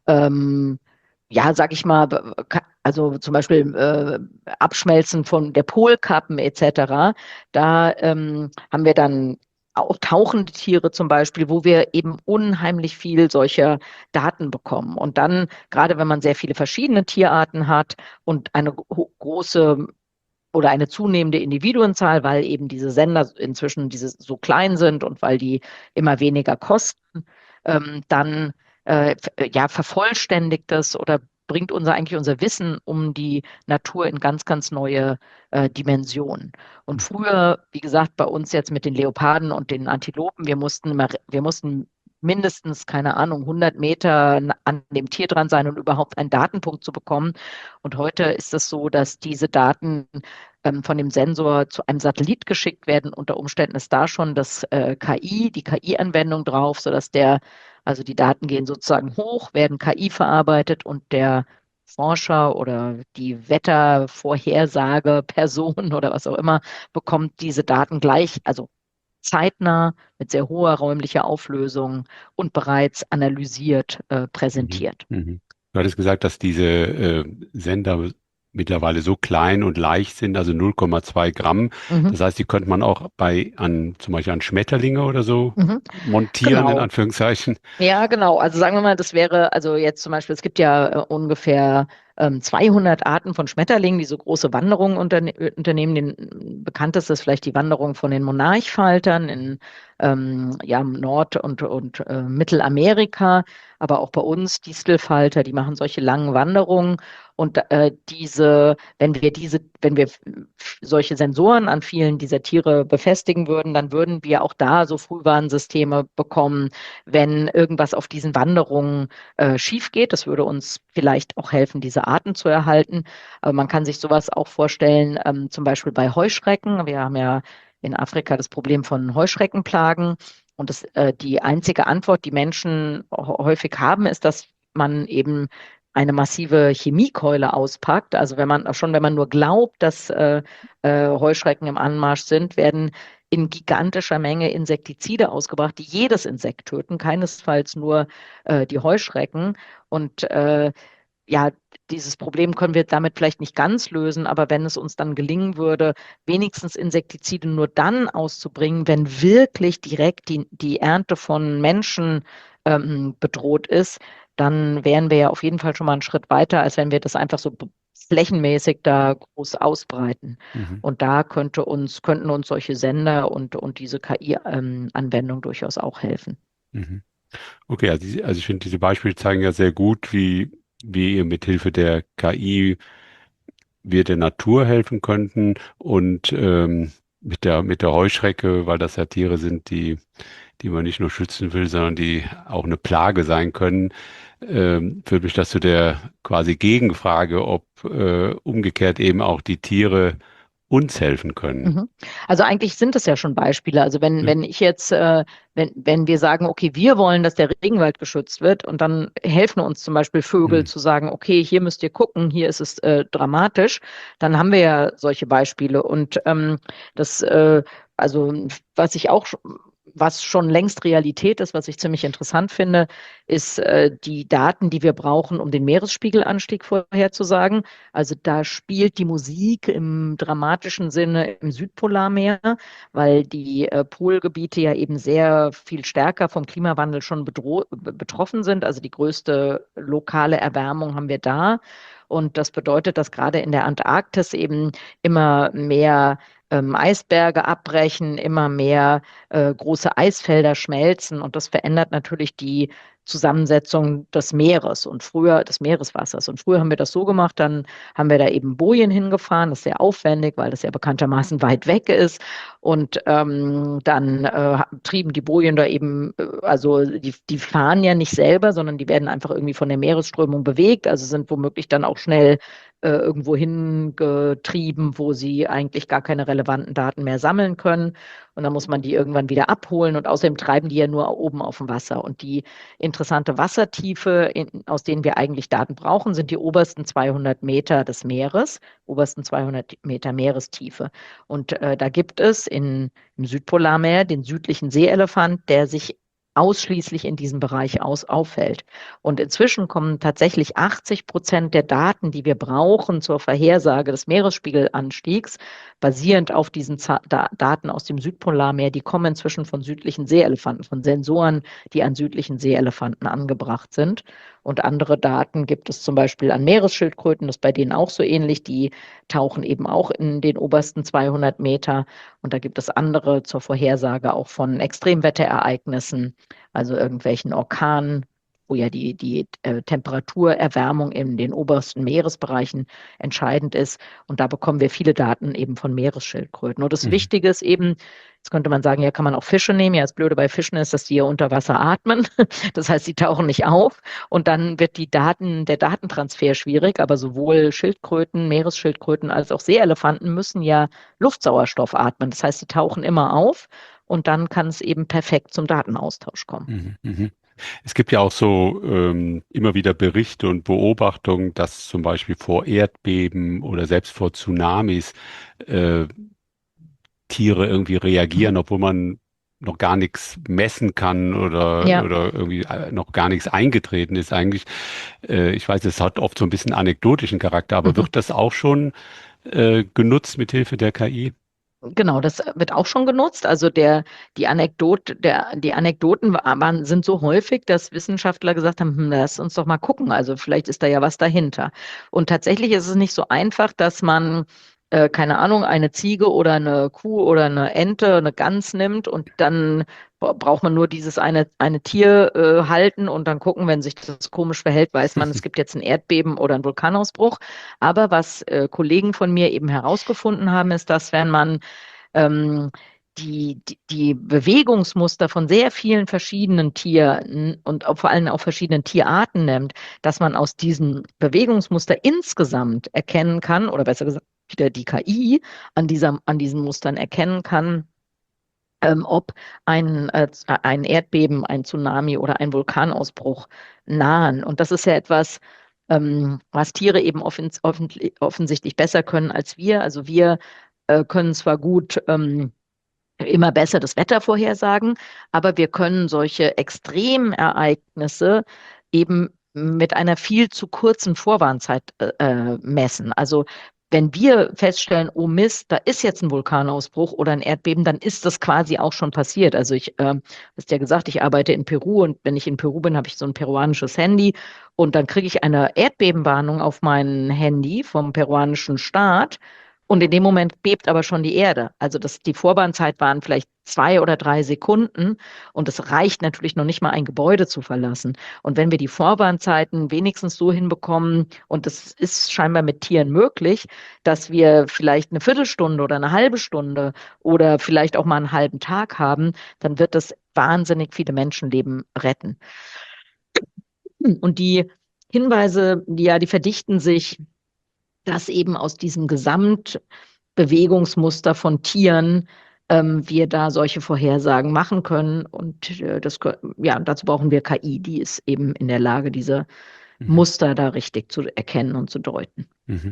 ja, sag ich mal, also zum Beispiel Abschmelzen von der Polkappen etc., da haben wir dann auch tauchende Tiere zum Beispiel, wo wir eben unheimlich viel solcher Daten bekommen. Und dann, gerade wenn man sehr viele verschiedene Tierarten hat und eine große oder eine zunehmende Individuenzahl, weil eben diese Sender inzwischen so klein sind und weil die immer weniger kosten, dann ja, vervollständigt das oder bringt eigentlich unser Wissen um die Natur in ganz, ganz neue Dimensionen. Und früher, wie gesagt, bei uns jetzt mit den Leoparden und den Antilopen, wir mussten mindestens, keine Ahnung, 100 Meter an dem Tier dran sein, um überhaupt einen Datenpunkt zu bekommen. Und heute ist es so, dass diese Daten von dem Sensor zu einem Satellit geschickt werden. Unter Umständen ist da schon die KI-Anwendung drauf, also die Daten gehen sozusagen hoch, werden KI verarbeitet und der Forscher oder die Wettervorhersageperson oder was auch immer bekommt diese Daten gleich, also zeitnah mit sehr hoher räumlicher Auflösung und bereits analysiert Mhm. präsentiert. Mhm. Du hattest gesagt, dass diese Sender mittlerweile so klein und leicht sind, also 0,2 Gramm. Mhm. Das heißt, die könnte man auch zum Beispiel an Schmetterlinge oder so Mhm. montieren, in Genau. Anführungszeichen. Ja, genau. Also sagen wir mal, das wäre, also jetzt zum Beispiel, es gibt ja ungefähr 200 Arten von Schmetterlingen, die so große Wanderungen unternehmen. Den bekannteste ist vielleicht die Wanderung von den Monarchfaltern in ja, Nord- und Mittelamerika, aber auch bei uns Distelfalter, die machen solche langen Wanderungen. Und wenn wir solche Sensoren an vielen dieser Tiere befestigen würden, dann würden wir auch da so Frühwarnsysteme bekommen, wenn irgendwas auf diesen Wanderungen schief geht. Das würde uns vielleicht auch helfen, diese Arten zu erhalten. Aber man kann sich sowas auch vorstellen, zum Beispiel bei Heuschrecken. Wir haben ja in Afrika das Problem von Heuschreckenplagen. Und die einzige Antwort, die Menschen häufig haben, ist, dass man eben eine massive Chemiekeule auspackt. Also wenn man nur glaubt, dass Heuschrecken im Anmarsch sind, werden in gigantischer Menge Insektizide ausgebracht, die jedes Insekt töten, keinesfalls nur die Heuschrecken. Und ja, dieses Problem können wir damit vielleicht nicht ganz lösen, aber wenn es uns dann gelingen würde, wenigstens Insektizide nur dann auszubringen, wenn wirklich direkt die Ernte von Menschen bedroht ist, dann wären wir ja auf jeden Fall schon mal einen Schritt weiter, als wenn wir das einfach so flächenmäßig da groß ausbreiten. Mhm. Und da könnten uns solche Sender und diese KI-Anwendung durchaus auch helfen. Mhm. Okay, also ich finde, diese Beispiele zeigen ja sehr gut, wie ihr mithilfe der KI wir der Natur helfen könnten und mit der Heuschrecke, weil das ja Tiere sind, die man nicht nur schützen will, sondern die auch eine Plage sein können, führt mich das zu der quasi Gegenfrage, ob umgekehrt eben auch die Tiere uns helfen können. Mhm. Also eigentlich sind es ja schon Beispiele. Also Ja. wenn ich jetzt, wenn wir sagen, okay, wir wollen, dass der Regenwald geschützt wird und dann helfen uns zum Beispiel Vögel Hm. zu sagen, okay, hier müsst ihr gucken, hier ist es dramatisch, dann haben wir ja solche Beispiele. Und das, also was schon längst Realität ist, was ich ziemlich interessant finde, ist die Daten, die wir brauchen, um den Meeresspiegelanstieg vorherzusagen. Also da spielt die Musik im dramatischen Sinne im Südpolarmeer, weil die Polgebiete ja eben sehr viel stärker vom Klimawandel schon betroffen sind. Also die größte lokale Erwärmung haben wir da. Und das bedeutet, dass gerade in der Antarktis eben immer mehr Eisberge abbrechen, immer mehr große Eisfelder schmelzen und das verändert natürlich die Zusammensetzung des Meeres und früher des Meereswassers. Und früher haben wir das so gemacht, dann haben wir da eben Bojen hingefahren, das ist sehr aufwendig, weil das ja bekanntermaßen weit weg ist. Und dann trieben die Bojen da eben, also die fahren ja nicht selber, sondern die werden einfach irgendwie von der Meeresströmung bewegt, also sind womöglich dann auch schnell irgendwo hingetrieben, wo sie eigentlich gar keine relevanten Daten mehr sammeln können. Und dann muss man die irgendwann wieder abholen. Und außerdem treiben die ja nur oben auf dem Wasser. Und die interessante Wassertiefe, aus denen wir eigentlich Daten brauchen, sind die obersten 200 Meter des Meeres, obersten 200 Meter Meerestiefe. Und da gibt es im Südpolarmeer den südlichen Seeelefant, der sich ausschließlich in diesem Bereich aufhält. Und inzwischen kommen tatsächlich 80% der Daten, die wir brauchen zur Vorhersage des Meeresspiegelanstiegs, basierend auf diesen Daten aus dem Südpolarmeer, die kommen inzwischen von südlichen Seeelefanten, von Sensoren, die an südlichen Seeelefanten angebracht sind. Und andere Daten gibt es zum Beispiel an Meeresschildkröten, das ist bei denen auch so ähnlich, die tauchen eben auch in den obersten 200 Meter. Und da gibt es andere zur Vorhersage auch von Extremwetterereignissen, also irgendwelchen Orkanen, wo ja die Temperaturerwärmung in den obersten Meeresbereichen entscheidend ist. Und da bekommen wir viele Daten eben von Meeresschildkröten. Und das Wichtige ist eben, jetzt könnte man sagen, ja, kann man auch Fische nehmen. Ja, das Blöde bei Fischen ist, dass die ja unter Wasser atmen. Das heißt, sie tauchen nicht auf. Und dann wird der Datentransfer schwierig. Aber sowohl Schildkröten, Meeresschildkröten als auch Seeelefanten müssen ja Luftsauerstoff atmen. Das heißt, sie tauchen immer auf. Und dann kann es eben perfekt zum Datenaustausch kommen. Es gibt ja auch so immer wieder Berichte und Beobachtungen, dass zum Beispiel vor Erdbeben oder selbst vor Tsunamis Tiere irgendwie reagieren, obwohl man noch gar nichts messen kann oder irgendwie noch gar nichts eingetreten ist eigentlich. Ich weiß, es hat oft so ein bisschen anekdotischen Charakter, aber wird das auch schon genutzt mit Hilfe der KI? Genau, das wird auch schon genutzt. Also die Anekdoten sind so häufig, dass Wissenschaftler gesagt haben, lass uns doch mal gucken. Also vielleicht ist da ja was dahinter. Und tatsächlich ist es nicht so einfach, dass man, keine Ahnung, eine Ziege oder eine Kuh oder eine Ente, eine Gans nimmt und dann braucht man nur dieses eine Tier halten und dann gucken, wenn sich das komisch verhält, weiß man, es gibt jetzt ein Erdbeben oder einen Vulkanausbruch. Aber was Kollegen von mir eben herausgefunden haben, ist, dass wenn man ähm, die Bewegungsmuster von sehr vielen verschiedenen Tieren und auch vor allem auch verschiedenen Tierarten nimmt, dass man aus diesem Bewegungsmuster insgesamt erkennen kann, oder besser gesagt, wieder die KI an diesen Mustern erkennen kann, ob ein Erdbeben, ein Tsunami oder ein Vulkanausbruch nahen. Und das ist ja etwas, was Tiere eben offensichtlich besser können als wir. Also wir können zwar gut immer besser das Wetter vorhersagen, aber wir können solche Extremereignisse eben mit einer viel zu kurzen Vorwarnzeit messen. Also wenn wir feststellen, oh Mist, da ist jetzt ein Vulkanausbruch oder ein Erdbeben, dann ist das quasi auch schon passiert. Also hast ja gesagt, ich arbeite in Peru und wenn ich in Peru bin, habe ich so ein peruanisches Handy und dann kriege ich eine Erdbebenwarnung auf mein Handy vom peruanischen Staat. Und in dem Moment bebt aber schon die Erde. Also die Vorwarnzeit waren vielleicht 2 oder 3 Sekunden und es reicht natürlich noch nicht mal, ein Gebäude zu verlassen. Und wenn wir die Vorwarnzeiten wenigstens so hinbekommen, und das ist scheinbar mit Tieren möglich, dass wir vielleicht eine Viertelstunde oder eine halbe Stunde oder vielleicht auch mal einen halben Tag haben, dann wird das wahnsinnig viele Menschenleben retten. Und die Hinweise, die verdichten sich, dass eben aus diesem Gesamtbewegungsmuster von Tieren wir da solche Vorhersagen machen können. Und dazu brauchen wir KI, die ist eben in der Lage, diese Muster da richtig zu erkennen und zu deuten.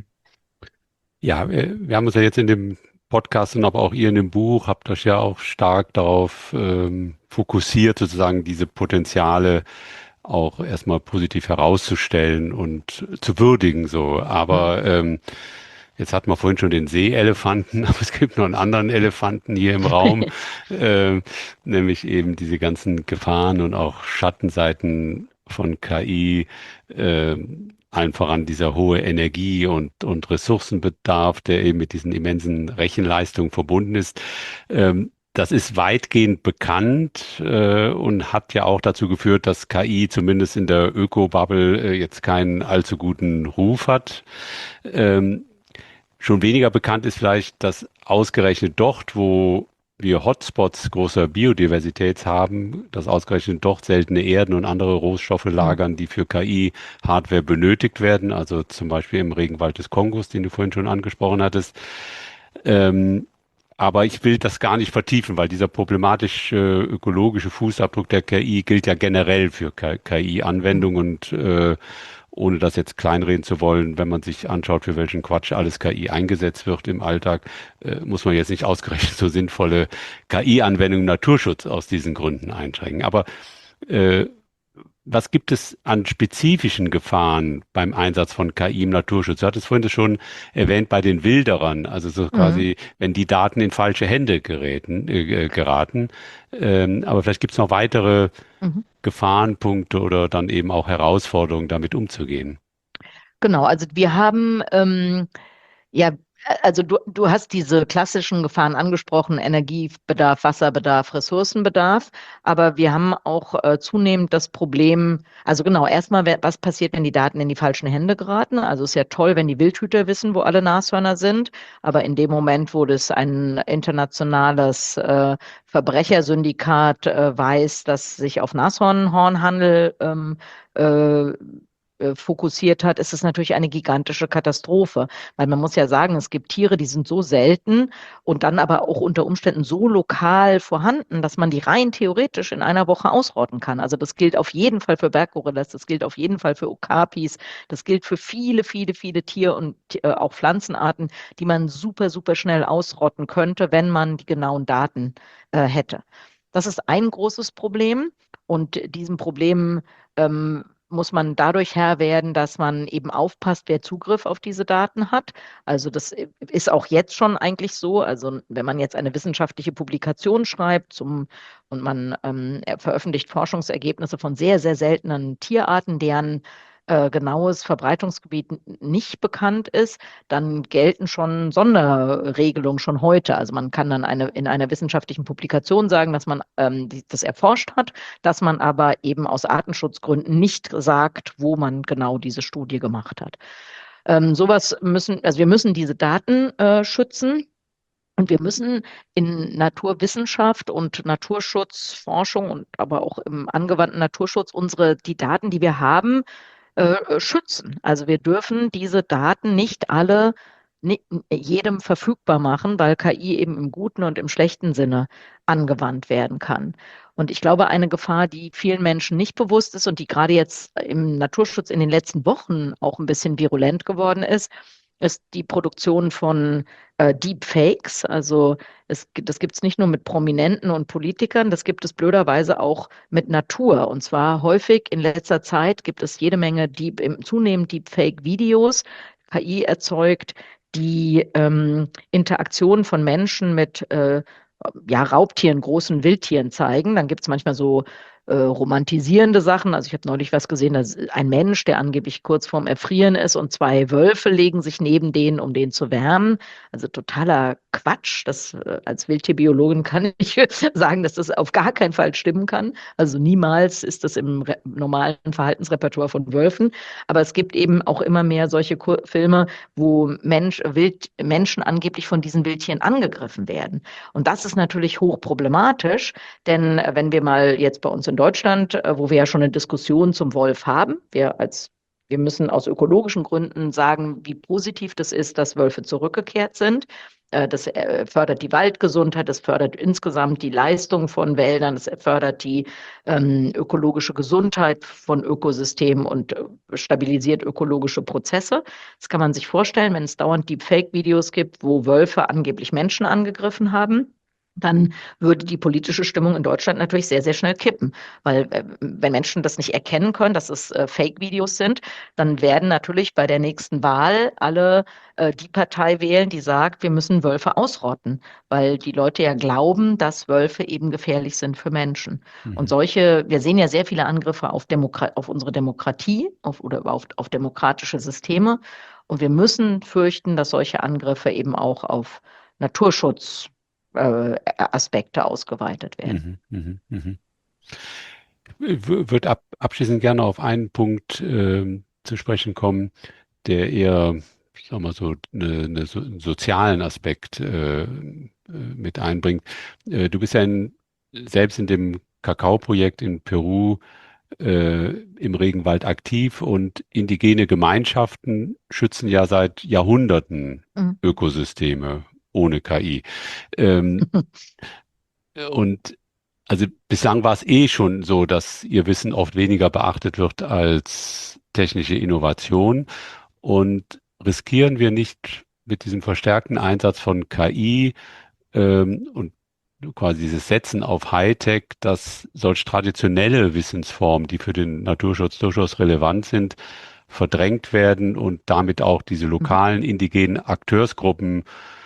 Ja, wir haben uns ja jetzt in dem Podcast und aber auch ihr in dem Buch habt euch ja auch stark darauf fokussiert, sozusagen diese Potenziale auch erstmal positiv herauszustellen und zu würdigen so. Aber jetzt hatten wir vorhin schon den Seeelefanten, aber es gibt noch einen anderen Elefanten hier im Raum, nämlich eben diese ganzen Gefahren und auch Schattenseiten von KI, allen voran dieser hohe Energie- und Ressourcenbedarf, der eben mit diesen immensen Rechenleistungen verbunden ist. Das ist weitgehend bekannt und hat ja auch dazu geführt, dass KI zumindest in der Öko-Bubble jetzt keinen allzu guten Ruf hat. Ähm, Schon weniger bekannt ist vielleicht, dass ausgerechnet dort, wo wir Hotspots großer Biodiversität haben, dass ausgerechnet dort seltene Erden und andere Rohstoffe lagern, die für KI-Hardware benötigt werden, also zum Beispiel im Regenwald des Kongos, den du vorhin schon angesprochen hattest. Ähm, aber ich will das gar nicht vertiefen, weil dieser problematische ökologische Fußabdruck der KI gilt ja generell für KI-Anwendungen und ohne das jetzt kleinreden zu wollen, wenn man sich anschaut, für welchen Quatsch alles KI eingesetzt wird im Alltag, muss man jetzt nicht ausgerechnet so sinnvolle KI-Anwendungen im Naturschutz aus diesen Gründen einschränken. Aber äh, was gibt es an spezifischen Gefahren beim Einsatz von KI im Naturschutz? Du hattest vorhin das schon erwähnt bei den Wilderern, also so Mhm. quasi, wenn die Daten in falsche Hände geraten. Aber vielleicht gibt es noch weitere Mhm. Gefahrenpunkte oder dann eben auch Herausforderungen, damit umzugehen. Genau, also wir haben ja, also du hast diese klassischen Gefahren angesprochen, Energiebedarf, Wasserbedarf, Ressourcenbedarf, aber wir haben auch zunehmend das Problem, also genau, erstmal, was passiert, wenn die Daten in die falschen Hände geraten? Also es ist ja toll, wenn die Wildhüter wissen, wo alle Nashörner sind, aber in dem Moment, wo das ein internationales Verbrechersyndikat weiß, das sich auf Nashornhandel äh, fokussiert hat, ist es natürlich eine gigantische Katastrophe. Weil man muss ja sagen, es gibt Tiere, die sind so selten und dann aber auch unter Umständen so lokal vorhanden, dass man die rein theoretisch in einer Woche ausrotten kann. Also das gilt auf jeden Fall für Berggorillas, das gilt auf jeden Fall für Okapis, das gilt für viele, viele, viele Tier- und auch Pflanzenarten, die man super, super schnell ausrotten könnte, wenn man die genauen Daten hätte. Das ist ein großes Problem und diesem Problem muss man dadurch Herr werden, dass man eben aufpasst, wer Zugriff auf diese Daten hat. Also das ist auch jetzt schon eigentlich so. Also wenn man jetzt eine wissenschaftliche Publikation schreibt und man veröffentlicht Forschungsergebnisse von sehr, sehr seltenen Tierarten, deren genaues Verbreitungsgebiet nicht bekannt ist, dann gelten schon Sonderregelungen schon heute. Also man kann dann in einer wissenschaftlichen Publikation sagen, dass man das erforscht hat, dass man aber eben aus Artenschutzgründen nicht sagt, wo man genau diese Studie gemacht hat. Also wir müssen diese Daten schützen. Und wir müssen in Naturwissenschaft und Naturschutzforschung und aber auch im angewandten Naturschutz die Daten, die wir haben, schützen. Also wir dürfen diese Daten nicht alle jedem verfügbar machen, weil KI eben im guten und im schlechten Sinne angewandt werden kann. Und ich glaube, eine Gefahr, die vielen Menschen nicht bewusst ist und die gerade jetzt im Naturschutz in den letzten Wochen auch ein bisschen virulent geworden ist die Produktion von Deepfakes. Also das gibt es nicht nur mit Prominenten und Politikern, das gibt es blöderweise auch mit Natur. Und zwar häufig in letzter Zeit gibt es jede Menge zunehmend Deepfake-Videos, KI erzeugt, die Interaktion von Menschen mit ja, Raubtieren, großen Wildtieren zeigen. Dann gibt es manchmal so romantisierende Sachen. Also ich habe neulich was gesehen, dass ein Mensch, der angeblich kurz vorm Erfrieren ist und zwei Wölfe legen sich neben den, um den zu wärmen. Also totaler Quatsch. Das, als Wildtierbiologin kann ich sagen, dass das auf gar keinen Fall stimmen kann. Also niemals ist das im normalen Verhaltensrepertoire von Wölfen. Aber es gibt eben auch immer mehr solche Filme, wo Menschen angeblich von diesen Wildtieren angegriffen werden. Und das ist natürlich hochproblematisch, denn wenn wir mal jetzt bei uns in Deutschland, wo wir ja schon eine Diskussion zum Wolf haben, wir müssen aus ökologischen Gründen sagen, wie positiv das ist, dass Wölfe zurückgekehrt sind. Das fördert die Waldgesundheit, das fördert insgesamt die Leistung von Wäldern, das fördert die ökologische Gesundheit von Ökosystemen und stabilisiert ökologische Prozesse. Das kann man sich vorstellen, wenn es dauernd Deepfake-Videos gibt, wo Wölfe angeblich Menschen angegriffen haben. dann würde die politische Stimmung in Deutschland natürlich sehr, sehr schnell kippen. Weil wenn Menschen das nicht erkennen können, dass es Fake-Videos sind, dann werden natürlich bei der nächsten Wahl alle die Partei wählen, die sagt, wir müssen Wölfe ausrotten, weil die Leute ja glauben, dass Wölfe eben gefährlich sind für Menschen. Und Mhm. wir sehen ja sehr viele Angriffe auf unsere Demokratie auf demokratische Systeme. Und wir müssen fürchten, dass solche Angriffe eben auch auf Naturschutz Aspekte ausgeweitet werden. Mhm. Mhm. Mhm. Ich würde abschließend gerne auf einen Punkt zu sprechen kommen, der eher, sagen wir so, einen sozialen Aspekt mit einbringt. Du bist ja selbst in dem Kakaoprojekt in Peru im Regenwald aktiv und indigene Gemeinschaften schützen ja seit Jahrhunderten Mhm. Ökosysteme ohne KI. Ähm, und also bislang war es eh schon so, dass ihr Wissen oft weniger beachtet wird als technische Innovation. Und riskieren wir nicht mit diesem verstärkten Einsatz von KI und quasi dieses Setzen auf Hightech, dass solch traditionelle Wissensformen, die für den Naturschutz durchaus relevant sind, verdrängt werden und damit auch diese Mhm. lokalen indigenen Akteursgruppen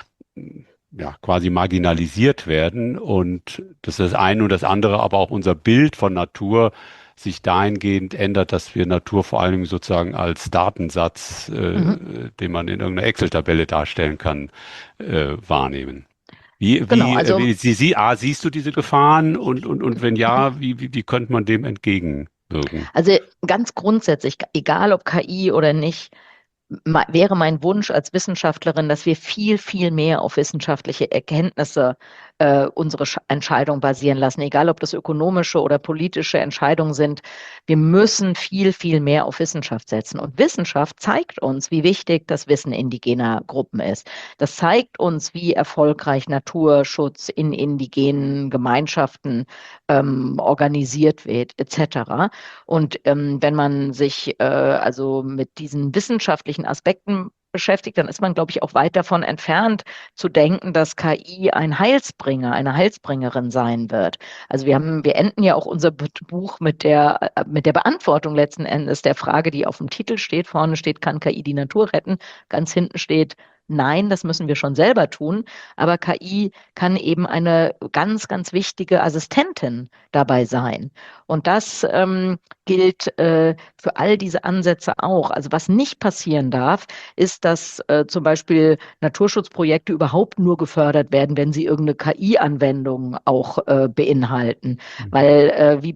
ja, quasi marginalisiert werden und das ist das eine und das andere, aber auch unser Bild von Natur sich dahingehend ändert, dass wir Natur vor allen Dingen sozusagen als Datensatz, Mhm. den man in irgendeiner Excel-Tabelle darstellen kann, wahrnehmen. Genau, also Siehst du diese Gefahren und wenn ja, wie könnte man dem entgegenwirken? Also ganz grundsätzlich, egal ob KI oder nicht, wäre mein Wunsch als Wissenschaftlerin, dass wir viel, viel mehr auf wissenschaftliche Erkenntnisse unsere Entscheidung basieren lassen, egal ob das ökonomische oder politische Entscheidungen sind. Wir müssen viel, viel mehr auf Wissenschaft setzen. Und Wissenschaft zeigt uns, wie wichtig das Wissen indigener Gruppen ist. Das zeigt uns, wie erfolgreich Naturschutz in indigenen Gemeinschaften organisiert wird, etc. Und wenn man sich also mit diesen wissenschaftlichen Aspekten beschäftigt, dann ist man, glaube ich, auch weit davon entfernt zu denken, dass KI ein Heilsbringer, eine Heilsbringerin sein wird. Also wir enden ja auch unser Buch mit der Beantwortung letzten Endes der Frage, die auf dem Titel steht. Vorne steht, kann KI die Natur retten? Ganz hinten steht, nein, das müssen wir schon selber tun. Aber KI kann eben eine ganz, ganz wichtige Assistentin dabei sein. Und das gilt für all diese Ansätze auch. Also was nicht passieren darf, ist, dass zum Beispiel Naturschutzprojekte überhaupt nur gefördert werden, wenn sie irgendeine KI-Anwendung auch beinhalten. Weil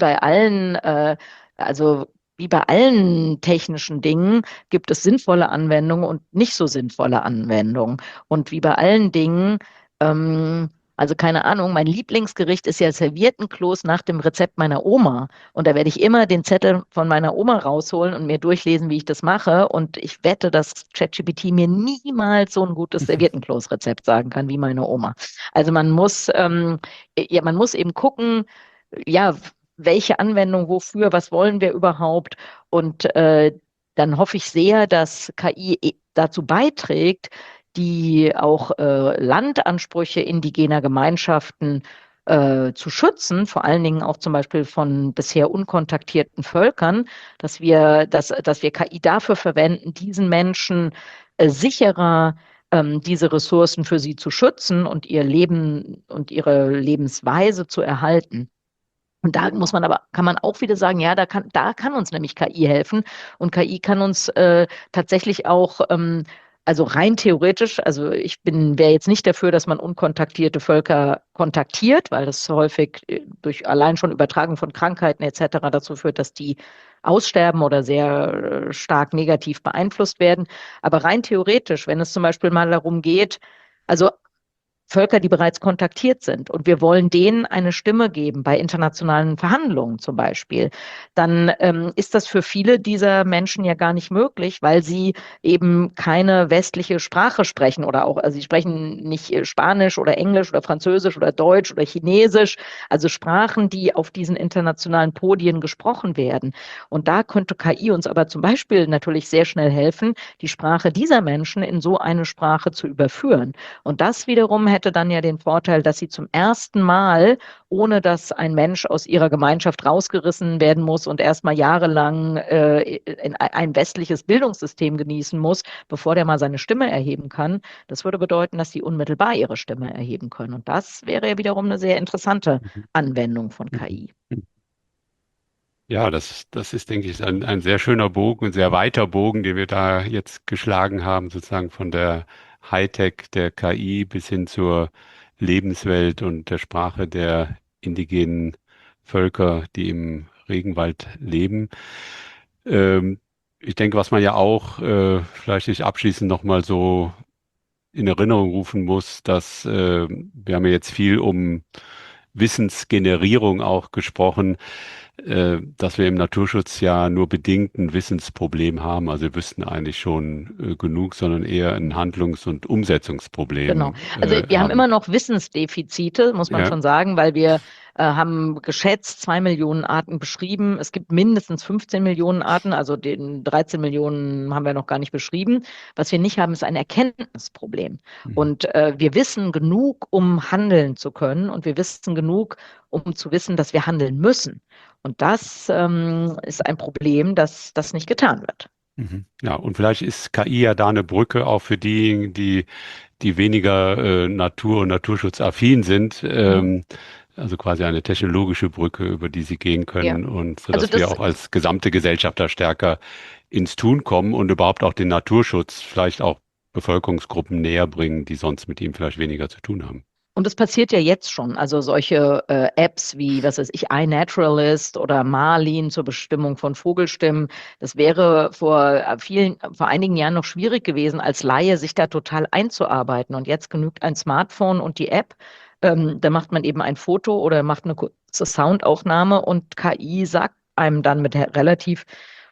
also wie bei allen technischen Dingen gibt es sinnvolle Anwendungen und nicht so sinnvolle Anwendungen. Und wie bei allen Dingen, also keine Ahnung, mein Lieblingsgericht ist ja Serviettenkloß nach dem Rezept meiner Oma. Und da werde ich immer den Zettel von meiner Oma rausholen und mir durchlesen, wie ich das mache. Und ich wette, dass ChatGPT mir niemals so ein gutes Serviettenkloß-Rezept sagen kann wie meine Oma. Also man muss eben gucken, ja, welche Anwendung, wofür, was wollen wir überhaupt? Und dann hoffe ich sehr, dass KI dazu beiträgt, die auch Landansprüche indigener Gemeinschaften zu schützen, vor allen Dingen auch zum Beispiel von bisher unkontaktierten Völkern, dass wir KI dafür verwenden, diesen Menschen sicherer diese Ressourcen für sie zu schützen und ihr Leben und ihre Lebensweise zu erhalten. Und kann man auch wieder sagen, ja, da kann uns nämlich KI helfen. Und KI kann uns tatsächlich auch, also rein theoretisch, also wäre jetzt nicht dafür, dass man unkontaktierte Völker kontaktiert, weil das häufig durch allein schon Übertragung von Krankheiten etc. dazu führt, dass die aussterben oder sehr stark negativ beeinflusst werden. Aber rein theoretisch, wenn es zum Beispiel mal darum geht, also Völker, die bereits kontaktiert sind und wir wollen denen eine Stimme geben bei internationalen Verhandlungen zum Beispiel, dann ist das für viele dieser Menschen ja gar nicht möglich, weil sie eben keine westliche Sprache sprechen oder auch, also sie sprechen nicht Spanisch oder Englisch oder Französisch oder Deutsch oder Chinesisch, also Sprachen, die auf diesen internationalen Podien gesprochen werden. Und da könnte KI uns aber zum Beispiel natürlich sehr schnell helfen, die Sprache dieser Menschen in so eine Sprache zu überführen. Und das wiederum hätte dann ja den Vorteil, dass sie zum ersten Mal, ohne dass ein Mensch aus ihrer Gemeinschaft rausgerissen werden muss und erstmal jahrelang in ein westliches Bildungssystem genießen muss, bevor der mal seine Stimme erheben kann, das würde bedeuten, dass sie unmittelbar ihre Stimme erheben können. Und das wäre ja wiederum eine sehr interessante Anwendung von KI. Ja, das ist, denke ich, ein sehr schöner Bogen, ein sehr weiter Bogen, den wir da jetzt geschlagen haben, sozusagen von der Hightech der KI bis hin zur Lebenswelt und der Sprache der indigenen Völker, die im Regenwald leben. Ich denke, was man ja auch vielleicht sich abschließend nochmal so in Erinnerung rufen muss, dass wir haben ja jetzt viel um Wissensgenerierung auch gesprochen, dass wir im Naturschutz ja nur bedingt ein Wissensproblem haben. Also wir wüssten eigentlich schon genug, sondern eher ein Handlungs- und Umsetzungsproblem. Genau. Also wir haben immer noch Wissensdefizite, muss man schon sagen, weil wir haben geschätzt 2 Millionen Arten beschrieben. Es gibt mindestens 15 Millionen Arten, also den 13 Millionen haben wir noch gar nicht beschrieben. Was wir nicht haben, ist ein Erkenntnisproblem. Und wir wissen genug, um handeln zu können, und wir wissen genug, um zu wissen, dass wir handeln müssen. Und das ist ein Problem, dass das nicht getan wird. Ja, und vielleicht ist KI ja da eine Brücke auch für diejenigen, die weniger Natur- und Naturschutzaffin sind. Also quasi eine technologische Brücke, über die sie gehen können, und sodass Also wir auch als gesamte Gesellschaft da stärker ins Tun kommen und überhaupt auch den Naturschutz vielleicht auch Bevölkerungsgruppen näher bringen, die sonst mit ihm vielleicht weniger zu tun haben. Und das passiert ja jetzt schon. Also solche Apps wie, was weiß ich, iNaturalist oder Marlin zur Bestimmung von Vogelstimmen. Das wäre vor einigen Jahren noch schwierig gewesen, als Laie sich da total einzuarbeiten. Und jetzt genügt ein Smartphone und die App. Da macht man eben ein Foto oder macht eine kurze Soundaufnahme, und KI sagt einem dann mit relativ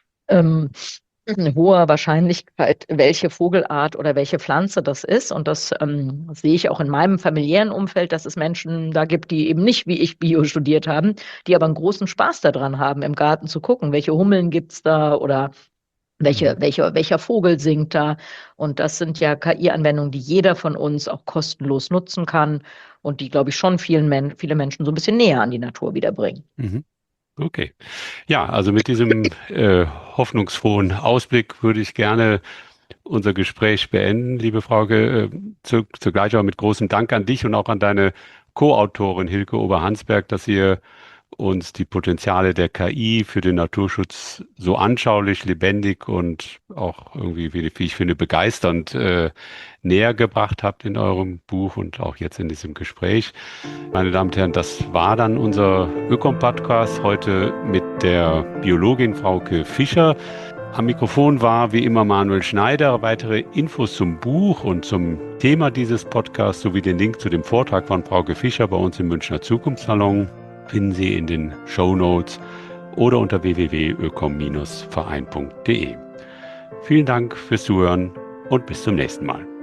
hoher Wahrscheinlichkeit, welche Vogelart oder welche Pflanze das ist. Und das sehe ich auch in meinem familiären Umfeld, dass es Menschen da gibt, die eben nicht wie ich Bio studiert haben, die aber einen großen Spaß daran haben, im Garten zu gucken, welche Hummeln gibt's da oder welcher Vogel singt da. Und das sind ja KI-Anwendungen, die jeder von uns auch kostenlos nutzen kann und die, glaube ich, schon viele Menschen so ein bisschen näher an die Natur wiederbringen. Okay. Ja, also mit diesem hoffnungsfrohen Ausblick würde ich gerne unser Gespräch beenden, liebe Frauke. Zugleich aber mit großem Dank an dich und auch an deine Co-Autorin Hilke Oberhansberg, dass ihr uns die Potenziale der KI für den Naturschutz so anschaulich, lebendig und auch irgendwie, wie ich finde, begeisternd näher gebracht habt in eurem Buch und auch jetzt in diesem Gespräch. Meine Damen und Herren, das war dann unser Ökom-Podcast heute mit der Biologin Frauke Fischer. Am Mikrofon war wie immer Manuel Schneider. Weitere Infos zum Buch und zum Thema dieses Podcasts sowie den Link zu dem Vortrag von Frauke Fischer bei uns im Münchner Zukunftssalon finden Sie in den Shownotes oder unter www.ökom-verein.de. Vielen Dank fürs Zuhören und bis zum nächsten Mal.